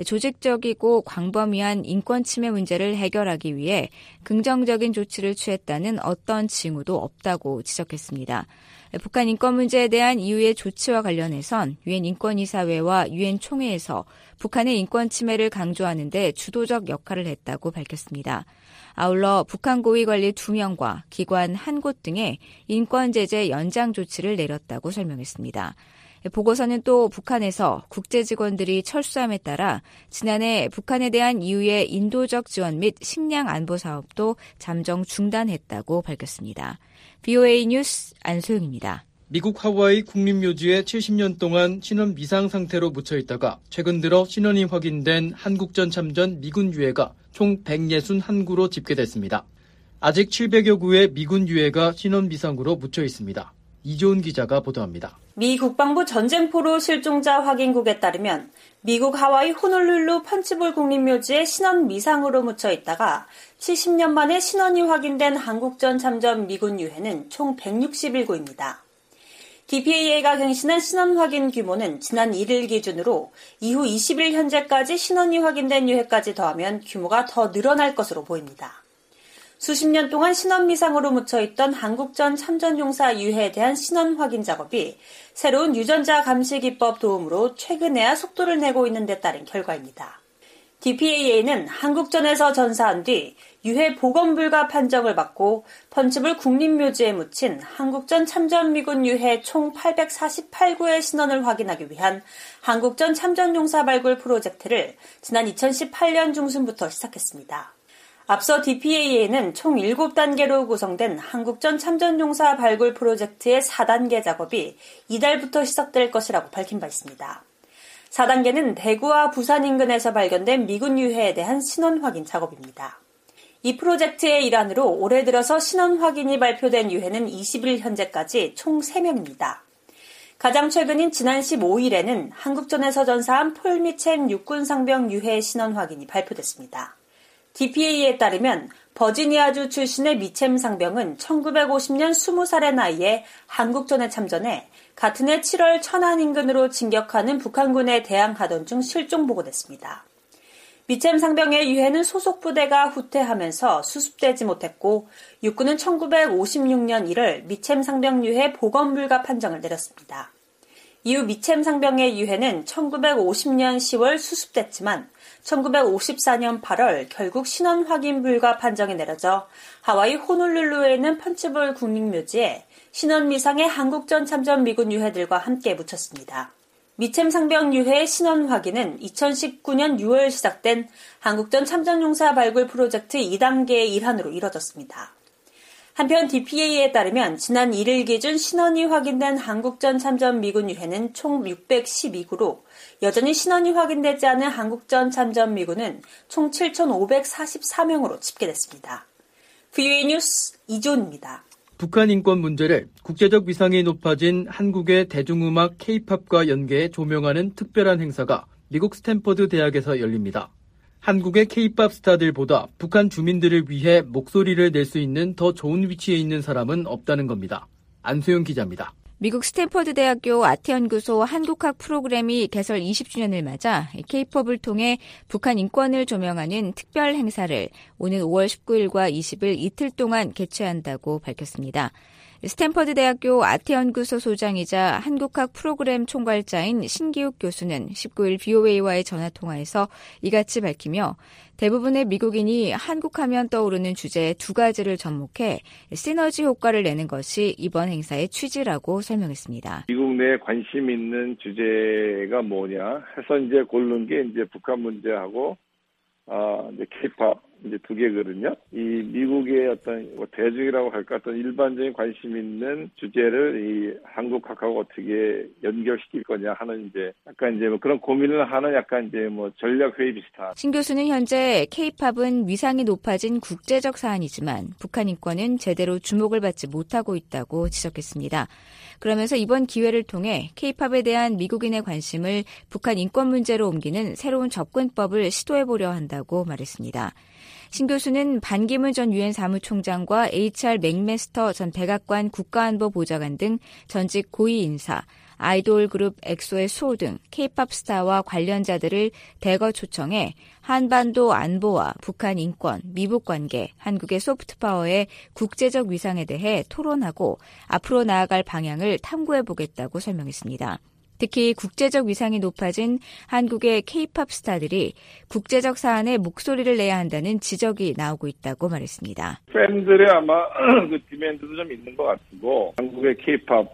조직적이고 광범위한 인권 침해 문제를 해결하기 위해 긍정적인 조치를 취했다는 어떤 징후도 없다고 지적했습니다. 북한 인권 문제에 대한 이후의 조치와 관련해선 유엔 인권이사회와 유엔 총회에서 북한의 인권 침해를 강조하는 데 주도적 역할을 했다고 밝혔습니다. 아울러 북한 고위 관리 두 명과 기관 한 곳 등의 인권 제재 연장 조치를 내렸다고 설명했습니다. 보고서는 또 북한에서 국제 직원들이 철수함에 따라 지난해 북한에 대한 이후의 인도적 지원 및 식량 안보 사업도 잠정 중단했다고 밝혔습니다. 브이오에이 뉴스 안소영입니다.
미국 하와이 국립묘지에 칠십 년 동안 신원 미상 상태로 묻혀 있다가 최근 들어 신원이 확인된 한국전 참전 미군 유해가 총 백육십일 구로 집계됐습니다. 아직 칠백여 구의 미군 유해가 신원 미상으로 묻혀 있습니다. 이조은 기자가 보도합니다.
미 국방부 전쟁포로 실종자 확인국에 따르면 미국 하와이 호놀룰루 펀치볼 국립묘지에 신원 미상으로 묻혀 있다가 칠십 년 만에 신원이 확인된 한국전 참전 미군 유해는 총 백육십일 구입니다. 디피에이에이가 갱신한 신원 확인 규모는 지난 일 일 기준으로 이후 이십 일 현재까지 신원이 확인된 유해까지 더하면 규모가 더 늘어날 것으로 보입니다. 수십 년 동안 신원 미상으로 묻혀있던 한국전 참전용사 유해에 대한 신원 확인 작업이 새로운 유전자 감시 기법 도움으로 최근에야 속도를 내고 있는 데 따른 결과입니다. 디피에이에이는 한국전에서 전사한 뒤 유해 복원 불가 판정을 받고 펀치볼 국립묘지에 묻힌 한국전 참전 미군 유해 총 팔백사십팔 구의 신원을 확인하기 위한 한국전 참전용사 발굴 프로젝트를 지난 이천십팔 년 중순부터 시작했습니다. 앞서 디피에이에이는 총 일곱 단계로 구성된 한국전 참전용사 발굴 프로젝트의 사 단계 작업이 이달부터 시작될 것이라고 밝힌 바 있습니다. 사 단계는 대구와 부산 인근에서 발견된 미군 유해에 대한 신원 확인 작업입니다. 이 프로젝트의 일환으로 올해 들어서 신원 확인이 발표된 유해는 이십 일 현재까지 총 세 명입니다. 가장 최근인 지난 십오 일에는 한국전에서 전사한 폴 미첼 육군 상병 유해 신원 확인이 발표됐습니다. 디피에이에 따르면 버지니아주 출신의 미챔 상병은 천구백오십 년 스무 살의 나이에 한국전에 참전해 같은 해 칠월 천안 인근으로 진격하는 북한군에 대항하던 중 실종 보고됐습니다. 미챔 상병의 유해는 소속 부대가 후퇴하면서 수습되지 못했고 육군은 천구백오십육 년 일월 미챔 상병 유해 복원 불가 판정을 내렸습니다. 이후 미챔 상병의 유해는 천구백오십 년 시월 수습됐지만 천구백오십사 년 팔월 결국 신원 확인 불가 판정이 내려져 하와이 호놀룰루에 있는 펀치볼 국립묘지에 신원 미상의 한국전 참전 미군 유해들과 함께 묻혔습니다. 미챔 상병 유해의 신원 확인은 이천십구 년 유월 시작된 한국전 참전용사 발굴 프로젝트 이 단계의 일환으로 이뤄졌습니다. 한편 디피에이에 따르면 지난 일 일 기준 신원이 확인된 한국전 참전 미군 유해는 총 육백십이 구로 여전히 신원이 확인되지 않은 한국전 참전 미군은 총 칠천오백사십사 명으로 집계됐습니다. 브이오에이 뉴스 이조은입니다.
북한 인권 문제를 국제적 위상이 높아진 한국의 대중음악 K-팝과 연계해 조명하는 특별한 행사가 미국 스탠퍼드 대학에서 열립니다. 한국의 K-팝 스타들보다 북한 주민들을 위해 목소리를 낼 수 있는 더 좋은 위치에 있는 사람은 없다는 겁니다. 안소영 기자입니다.
미국 스탠퍼드 대학교 아트연구소 한국학 프로그램이 개설 이십 주년을 맞아 K-팝을 통해 북한 인권을 조명하는 특별 행사를 오는 오월 십구일과 이십일 이틀 동안 개최한다고 밝혔습니다. 스탠퍼드 대학교 아트연구소 소장이자 한국학 프로그램 총괄자인 신기욱 교수는 십구일 브이오에이와의 전화통화에서 이같이 밝히며 대부분의 미국인이 한국하면 떠오르는 주제 두 가지를 접목해 시너지 효과를 내는 것이 이번 행사의 취지라고 설명했습니다.
미국 내에 관심 있는 주제가 뭐냐 해서 이제 고른 게 이제 북한 문제하고 아, 이제 K-팝 이제 두 개거든요. 이 미국의 어떤 뭐 대중이라고 할까 어떤 일반적인 관심 있는 주제를 이 한국학하고 어떻게 연결시킬 거냐 하는 이제 약간 이제 뭐 그런 고민을 하는 약간 이제 뭐 전략 회의 비슷한.
신 교수는 현재 K-팝은 위상이 높아진 국제적 사안이지만 북한 인권은 제대로 주목을 받지 못하고 있다고 지적했습니다. 그러면서 이번 기회를 통해 K-팝에 대한 미국인의 관심을 북한 인권 문제로 옮기는 새로운 접근법을 시도해보려 한다고 말했습니다. 신 교수는 반기문 전 유엔 사무총장과 에이치알 맥메스터 전 백악관 국가안보보좌관 등 전직 고위 인사, 아이돌 그룹 엑소의 수호 등 K-팝 스타와 관련자들을 대거 초청해 한반도 안보와 북한 인권, 미북 관계, 한국의 소프트파워의 국제적 위상에 대해 토론하고 앞으로 나아갈 방향을 탐구해보겠다고 설명했습니다. 특히 국제적 위상이 높아진 한국의 K-팝 스타들이 국제적 사안에 목소리를 내야 한다는 지적이 나오고 있다고 말했습니다.
팬들의 아마 그 디맨드도 좀 있는 것 같고 한국의 K-팝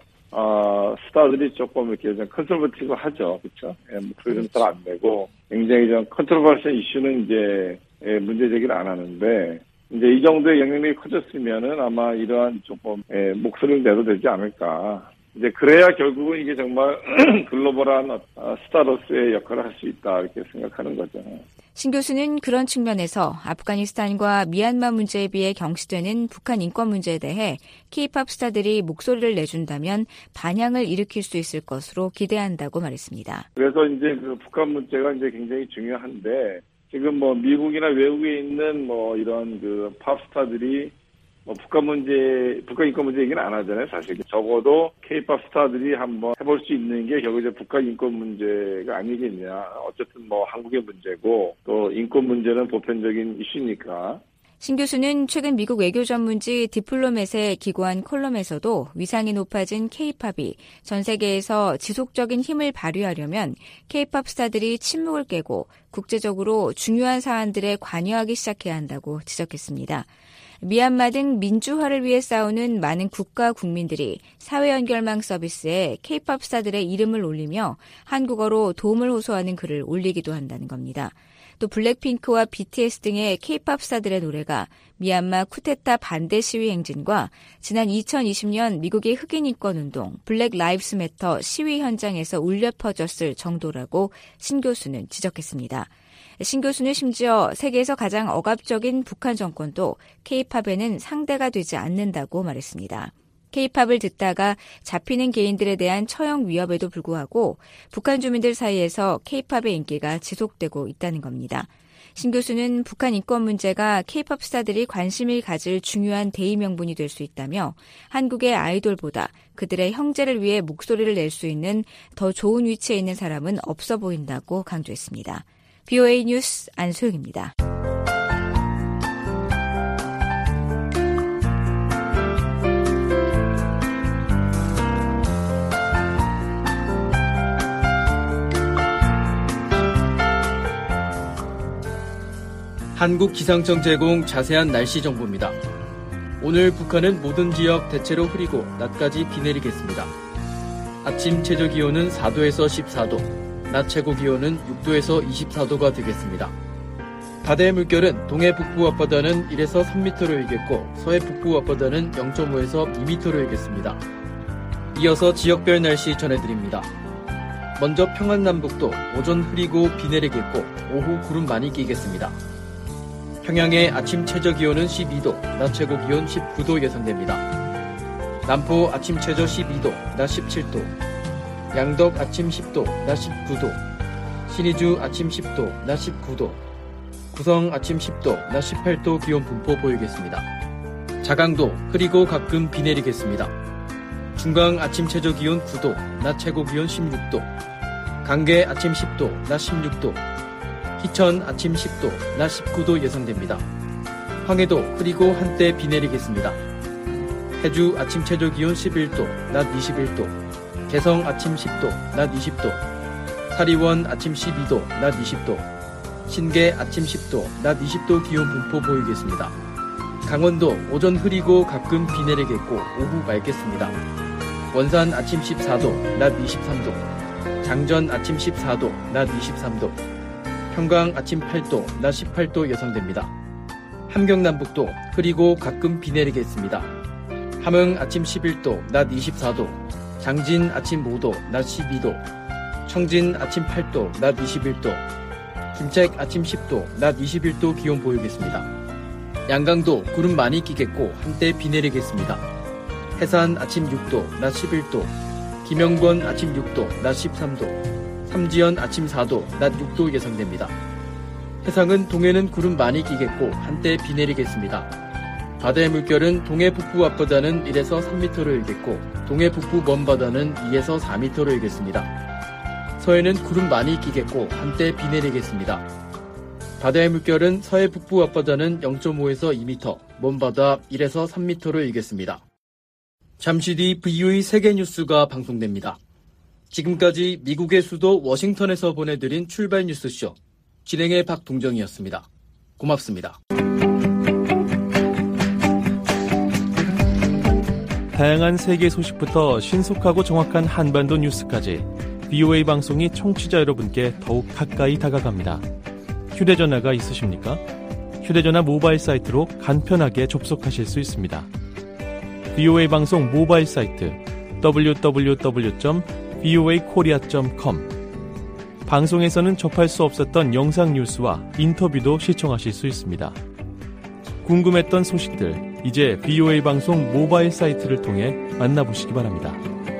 어, 스타들이 조금 이렇게 좀 컨트로버티브하죠, 그렇죠? 예, 목소리 좀 잘 안 내고 굉장히 좀 컨트로버시한 이슈는 이제 예, 문제 제기를 안 하는데 이제 이 정도의 영향력이 커졌으면은 아마 이러한 조금 예, 목소리를 내도 되지 않을까. 이제 그래야 결국은 이게 정말 글로벌한 스타로서의 역할을 할 수 있다 이렇게 생각하는 거죠.
신 교수는 그런 측면에서 아프가니스탄과 미얀마 문제에 비해 경시되는 북한 인권 문제에 대해 K-팝 스타들이 목소리를 내준다면 반향을 일으킬 수 있을 것으로 기대한다고 말했습니다.
그래서 이제 그 북한 문제가 이제 굉장히 중요한데 지금 뭐 미국이나 외국에 있는 뭐 이런 그 팝 스타들이 뭐 북한 문제, 북한 인권 문제 얘기는 안 하잖아요, 사실. 적어도 K-팝 스타들이 한번 해볼 수 있는 게 결국 이제 북한 인권 문제가 아니겠냐. 어쨌든 뭐 한국의 문제고 또 인권 문제는 보편적인 이슈니까.
신 교수는 최근 미국 외교 전문지 디플로맷에 기고한 콜럼에서도 위상이 높아진 K-팝이 전 세계에서 지속적인 힘을 발휘하려면 K-팝 스타들이 침묵을 깨고 국제적으로 중요한 사안들에 관여하기 시작해야 한다고 지적했습니다. 미얀마 등 민주화를 위해 싸우는 많은 국가 국민들이 사회연결망 서비스에 K-팝 스타들의 이름을 올리며 한국어로 도움을 호소하는 글을 올리기도 한다는 겁니다. 또 블랙핑크와 비티에스 등의 K-팝 스타들의 노래가 미얀마 쿠데타 반대 시위 행진과 지난 이천이십 년 미국의 흑인 인권 운동 블랙 라이브스 매터 시위 현장에서 울려 퍼졌을 정도라고 신 교수는 지적했습니다. 신 교수는 심지어 세계에서 가장 억압적인 북한 정권도 K-팝에는 상대가 되지 않는다고 말했습니다. K-팝을 듣다가 잡히는 개인들에 대한 처형 위협에도 불구하고 북한 주민들 사이에서 K-팝의 인기가 지속되고 있다는 겁니다. 신 교수는 북한 인권 문제가 K-팝 스타들이 관심을 가질 중요한 대의 명분이 될 수 있다며 한국의 아이돌보다 그들의 형제를 위해 목소리를 낼 수 있는 더 좋은 위치에 있는 사람은 없어 보인다고 강조했습니다. 비오에이 뉴스 안소영입니다.
한국기상청 제공 자세한 날씨 정보입니다. 오늘 북한은 모든 지역 대체로 흐리고 낮까지 비 내리겠습니다. 아침 최저기온은 사 도에서 십사 도, 낮 최고기온은 육 도에서 이십사 도가 되겠습니다. 바다의 물결은 동해 북부 앞바다는 일에서 삼 미터로 일겠고 서해 북부 앞바다는 영 점 오에서 이 미터로 일겠습니다. 이어서 지역별 날씨 전해드립니다. 먼저 평안남북도 오전 흐리고 비 내리겠고 오후 구름 많이 끼겠습니다. 평양의 아침 최저기온은 십이 도, 낮 최고기온 십구 도 예상됩니다. 남포 아침 최저 십이 도, 낮 십칠 도, 양덕 아침 십 도, 낮 십구 도, 신의주 아침 십 도, 낮 십구 도, 구성 아침 십 도, 낮 십팔 도 기온 분포 보이겠습니다. 자강도 흐리고 가끔 비 내리겠습니다. 중강 아침 최저기온 구 도, 낮 최고기온 십육 도, 강계 아침 십 도, 낮 십육 도, 희천 아침 십 도, 낮 십구 도 예상됩니다. 황해도 흐리고 한때 비 내리겠습니다. 해주 아침 최저기온 십일 도, 낮 이십일 도, 개성 아침 십 도, 낮 이십 도, 사리원 아침 십이 도, 낮 이십 도, 신계 아침 십 도, 낮 이십 도 기온 분포 보이겠습니다. 강원도 오전 흐리고 가끔 비 내리겠고 오후 맑겠습니다. 원산 아침 십사 도, 낮 이십삼 도, 장전 아침 십사 도, 낮 이십삼 도, 평강 아침 팔 도, 낮 십팔 도 예상됩니다. 함경남북도 흐리고 가끔 비 내리겠습니다. 함흥 아침 십일 도, 낮 이십사 도, 장진 아침 오 도, 낮 십이 도, 청진 아침 팔 도, 낮 이십일 도, 김책 아침 십 도, 낮 이십일 도 기온 보이겠습니다. 양강도 구름 많이 끼겠고 한때 비 내리겠습니다. 해산 아침 육 도, 낮 십일 도, 김영권 아침 육 도, 낮 십삼 도, 삼지연 아침 사 도, 낮 육 도 예상됩니다. 해상은 동해는 구름 많이 끼겠고 한때 비 내리겠습니다. 바다의 물결은 동해 북부 앞바다는 일에서 삼 미터로 일겠고 동해 북부 먼바다는 이에서 사 미터로 일겠습니다. 서해는 구름 많이 끼겠고 한때 비 내리겠습니다. 바다의 물결은 서해 북부 앞바다는 영 점 오에서 이 미터, 먼바다 일에서 삼 미터로 일겠습니다. 잠시 뒤 브이오에이 세계뉴스가 방송됩니다. 지금까지 미국의 수도 워싱턴에서 보내드린 출발 뉴스쇼, 진행의 박동정이었습니다. 고맙습니다.
다양한 세계 소식부터 신속하고 정확한 한반도 뉴스까지 브이오에이 방송이 청취자 여러분께 더욱 가까이 다가갑니다. 휴대전화가 있으십니까? 휴대전화 모바일 사이트로 간편하게 접속하실 수 있습니다. 브이오에이 방송 모바일 사이트 더블유 더블유 더블유 점 브이오에이 코리아 점 컴. 방송에서는 접할 수 없었던 영상 뉴스와 인터뷰도 시청하실 수 있습니다. 궁금했던 소식들, 이제 브이오에이 방송 모바일 사이트를 통해 만나보시기 바랍니다.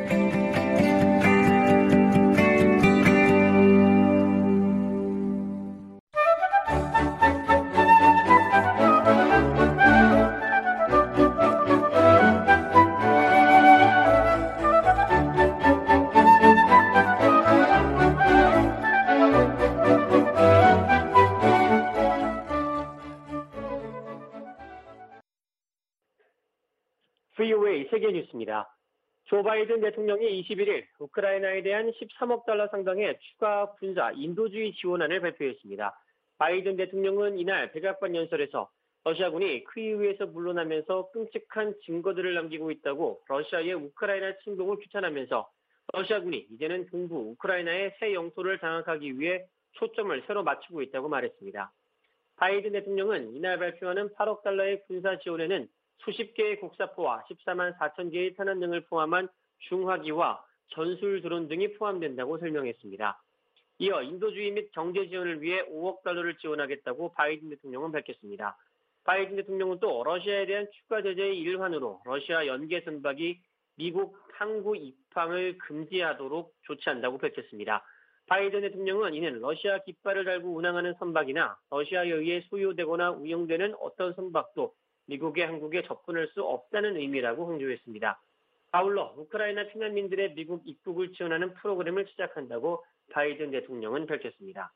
브이오에이 세계 뉴스입니다. 조 바이든 대통령이 이십일 일 우크라이나에 대한 십삼억 달러 상당의 추가 군사 인도주의 지원안을 발표했습니다. 바이든 대통령은 이날 백악관 연설에서 러시아군이 키이우에서 물러나면서 끔찍한 증거들을 남기고 있다고 러시아의 우크라이나 침공을 규탄하면서 러시아군이 이제는 동부 우크라이나의 새 영토를 장악하기 위해 초점을 새로 맞추고 있다고 말했습니다. 바이든 대통령은 이날 발표하는 팔억 달러의 군사 지원에는 수십 개의 국사포와 십사만 사천 개의 탄환 등을 포함한 중화기와 전술 드론 등이 포함된다고 설명했습니다. 이어 인도주의 및 경제 지원을 위해 오억 달러를 지원하겠다고 바이든 대통령은 밝혔습니다. 바이든 대통령은 또 러시아에 대한 추가 제재의 일환으로 러시아 연계 선박이 미국 항구 입항을 금지하도록 조치한다고 밝혔습니다. 바이든 대통령은 이는 러시아 깃발을 달고 운항하는 선박이나 러시아에 의해 소유되거나 운영되는 어떤 선박도 미국의 항구에 접근할 수 없다는 의미라고 강조했습니다. 아울러 우크라이나 피난민들의 미국 입국을 지원하는 프로그램을 시작한다고 바이든 대통령은 밝혔습니다.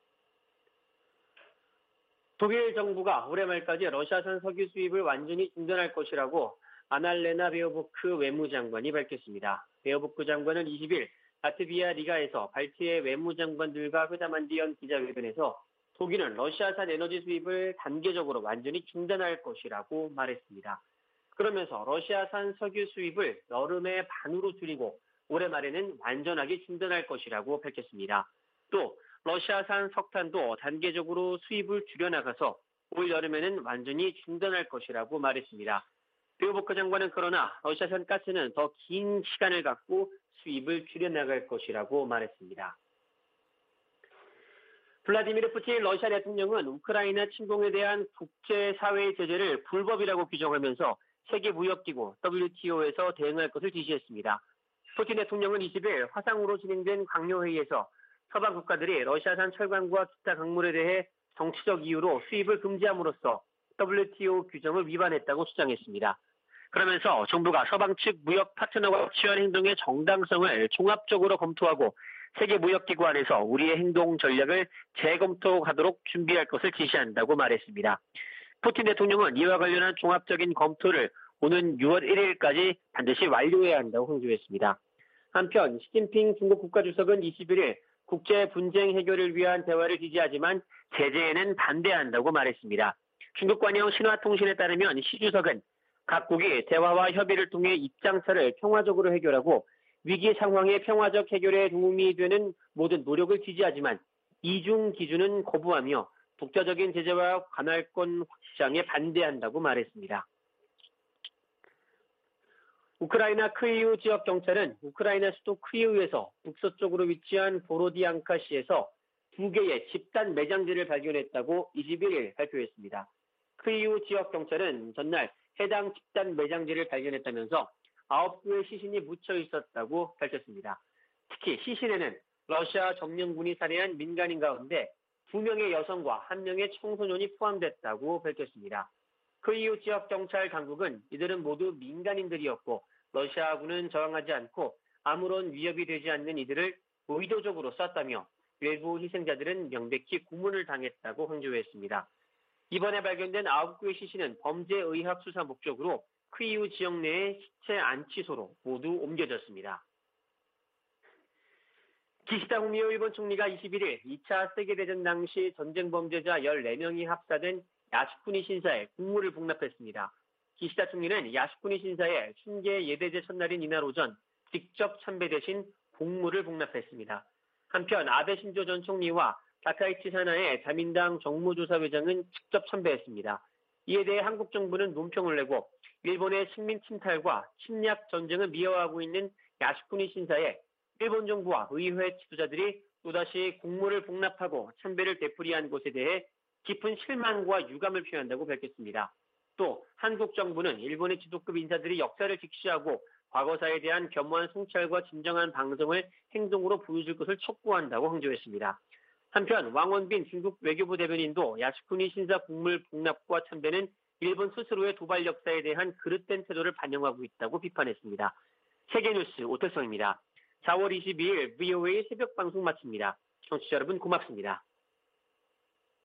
독일 정부가 올해 말까지 러시아산 석유 수입을 완전히 중단할 것이라고 아날레나 베어보크 외무장관이 밝혔습니다. 베어보크 장관은 이십 일 라트비아 리가에서 발트의 외무장관들과 회담한 뒤 연 기자회견에서 독일은 러시아산 에너지 수입을 단계적으로 완전히 중단할 것이라고 말했습니다. 그러면서 러시아산 석유 수입을 여름에 반으로 줄이고 올해 말에는 완전하게 중단할 것이라고 밝혔습니다. 또 러시아산 석탄도 단계적으로 수입을 줄여나가서 올 여름에는 완전히 중단할 것이라고 말했습니다. 베어보크 장관은 그러나 러시아산 가스는 더 긴 시간을 갖고 수입을 줄여나갈 것이라고 말했습니다. 블라디미르 푸틴 러시아 대통령은 우크라이나 침공에 대한 국제사회의 제재를 불법이라고 규정하면서 세계무역기구 더블유티오에서 대응할 것을 지시했습니다. 푸틴 대통령은 이십 일 화상으로 진행된 강요회의에서 서방 국가들이 러시아산 철강과 기타 광물에 대해 정치적 이유로 수입을 금지함으로써 더블유티오 규정을 위반했다고 주장했습니다. 그러면서 정부가 서방 측 무역 파트너와 취한 행동의 정당성을 종합적으로 검토하고 세계무역기구 안에서 우리의 행동 전략을 재검토하도록 준비할 것을 지시한다고 말했습니다. 푸틴 대통령은 이와 관련한 종합적인 검토를 오는 유월 일일까지 반드시 완료해야 한다고 강조했습니다. 한편 시진핑 중국 국가주석은 이십일 일 국제 분쟁 해결을 위한 대화를 지지하지만 제재에는 반대한다고 말했습니다. 중국 관영 신화통신에 따르면 시 주석은 각국이 대화와 협의를 통해 입장차를 평화적으로 해결하고 위기 상황의 평화적 해결에 도움이 되는 모든 노력을 지지하지만 이중 기준은 거부하며 독자적인 제재와 관할권 확장에 반대한다고 말했습니다. 우크라이나 크이우 지역 경찰은 우크라이나 수도 크이우에서 북서쪽으로 위치한 보로디앙카시에서 두 개의 집단 매장지를 발견했다고 이십일 일 발표했습니다. 크이우 지역 경찰은 전날 해당 집단 매장지를 발견했다면서 아홉 구의 시신이 묻혀 있었다고 밝혔습니다. 특히 시신에는 러시아 점령군이 살해한 민간인 가운데 두 명의 여성과 한 명의 청소년이 포함됐다고 밝혔습니다. 크이우 지역 경찰 당국은 이들은 모두 민간인들이었고 러시아군은 저항하지 않고 아무런 위협이 되지 않는 이들을 의도적으로 쐈다며 외부 희생자들은 명백히 고문을 당했다고 강조했습니다. 이번에 발견된 아홉 구의 시신은 범죄 의학 수사 목적으로 크이우 지역 내의 시체 안치소로 모두 옮겨졌습니다. 기시다 후미오 일본 총리가 이십일 일 이 차 세계대전 당시 전쟁 범죄자 열네 명이 합사된 야스쿠니 신사에 국무를 복납했습니다. 기시다 총리는 야스쿠니 신사에 춘계 예대제 첫날인 이날 오전 직접 참배 대신 공무를 복납했습니다. 한편 아베 신조 전 총리와 다카이치 사나의 자민당 정무조사회장은 직접 참배했습니다. 이에 대해 한국 정부는 논평을 내고 일본의 식민 침탈과 침략 전쟁을 미화하고 있는 야스쿠니 신사에 일본 정부와 의회 지도자들이 또다시 공물을 복납하고 참배를 되풀이한 것에 대해 깊은 실망과 유감을 표한다고 밝혔습니다. 또 한국 정부는 일본의 지도급 인사들이 역사를 직시하고 과거사에 대한 겸허한 성찰과 진정한 방송을 행동으로 보여줄 것을 촉구한다고 강조했습니다. 한편 왕원빈 중국 외교부 대변인도 야스쿠니 신사 공물 복납과 참배는 일본 스스로의 도발 역사에 대한 그릇된 태도를 반영하고 있다고 비판했습니다. 세계뉴스 오태성입니다. 사월 이십이일 브이오에이 새벽 방송 마칩니다. 청취자 여러분 고맙습니다.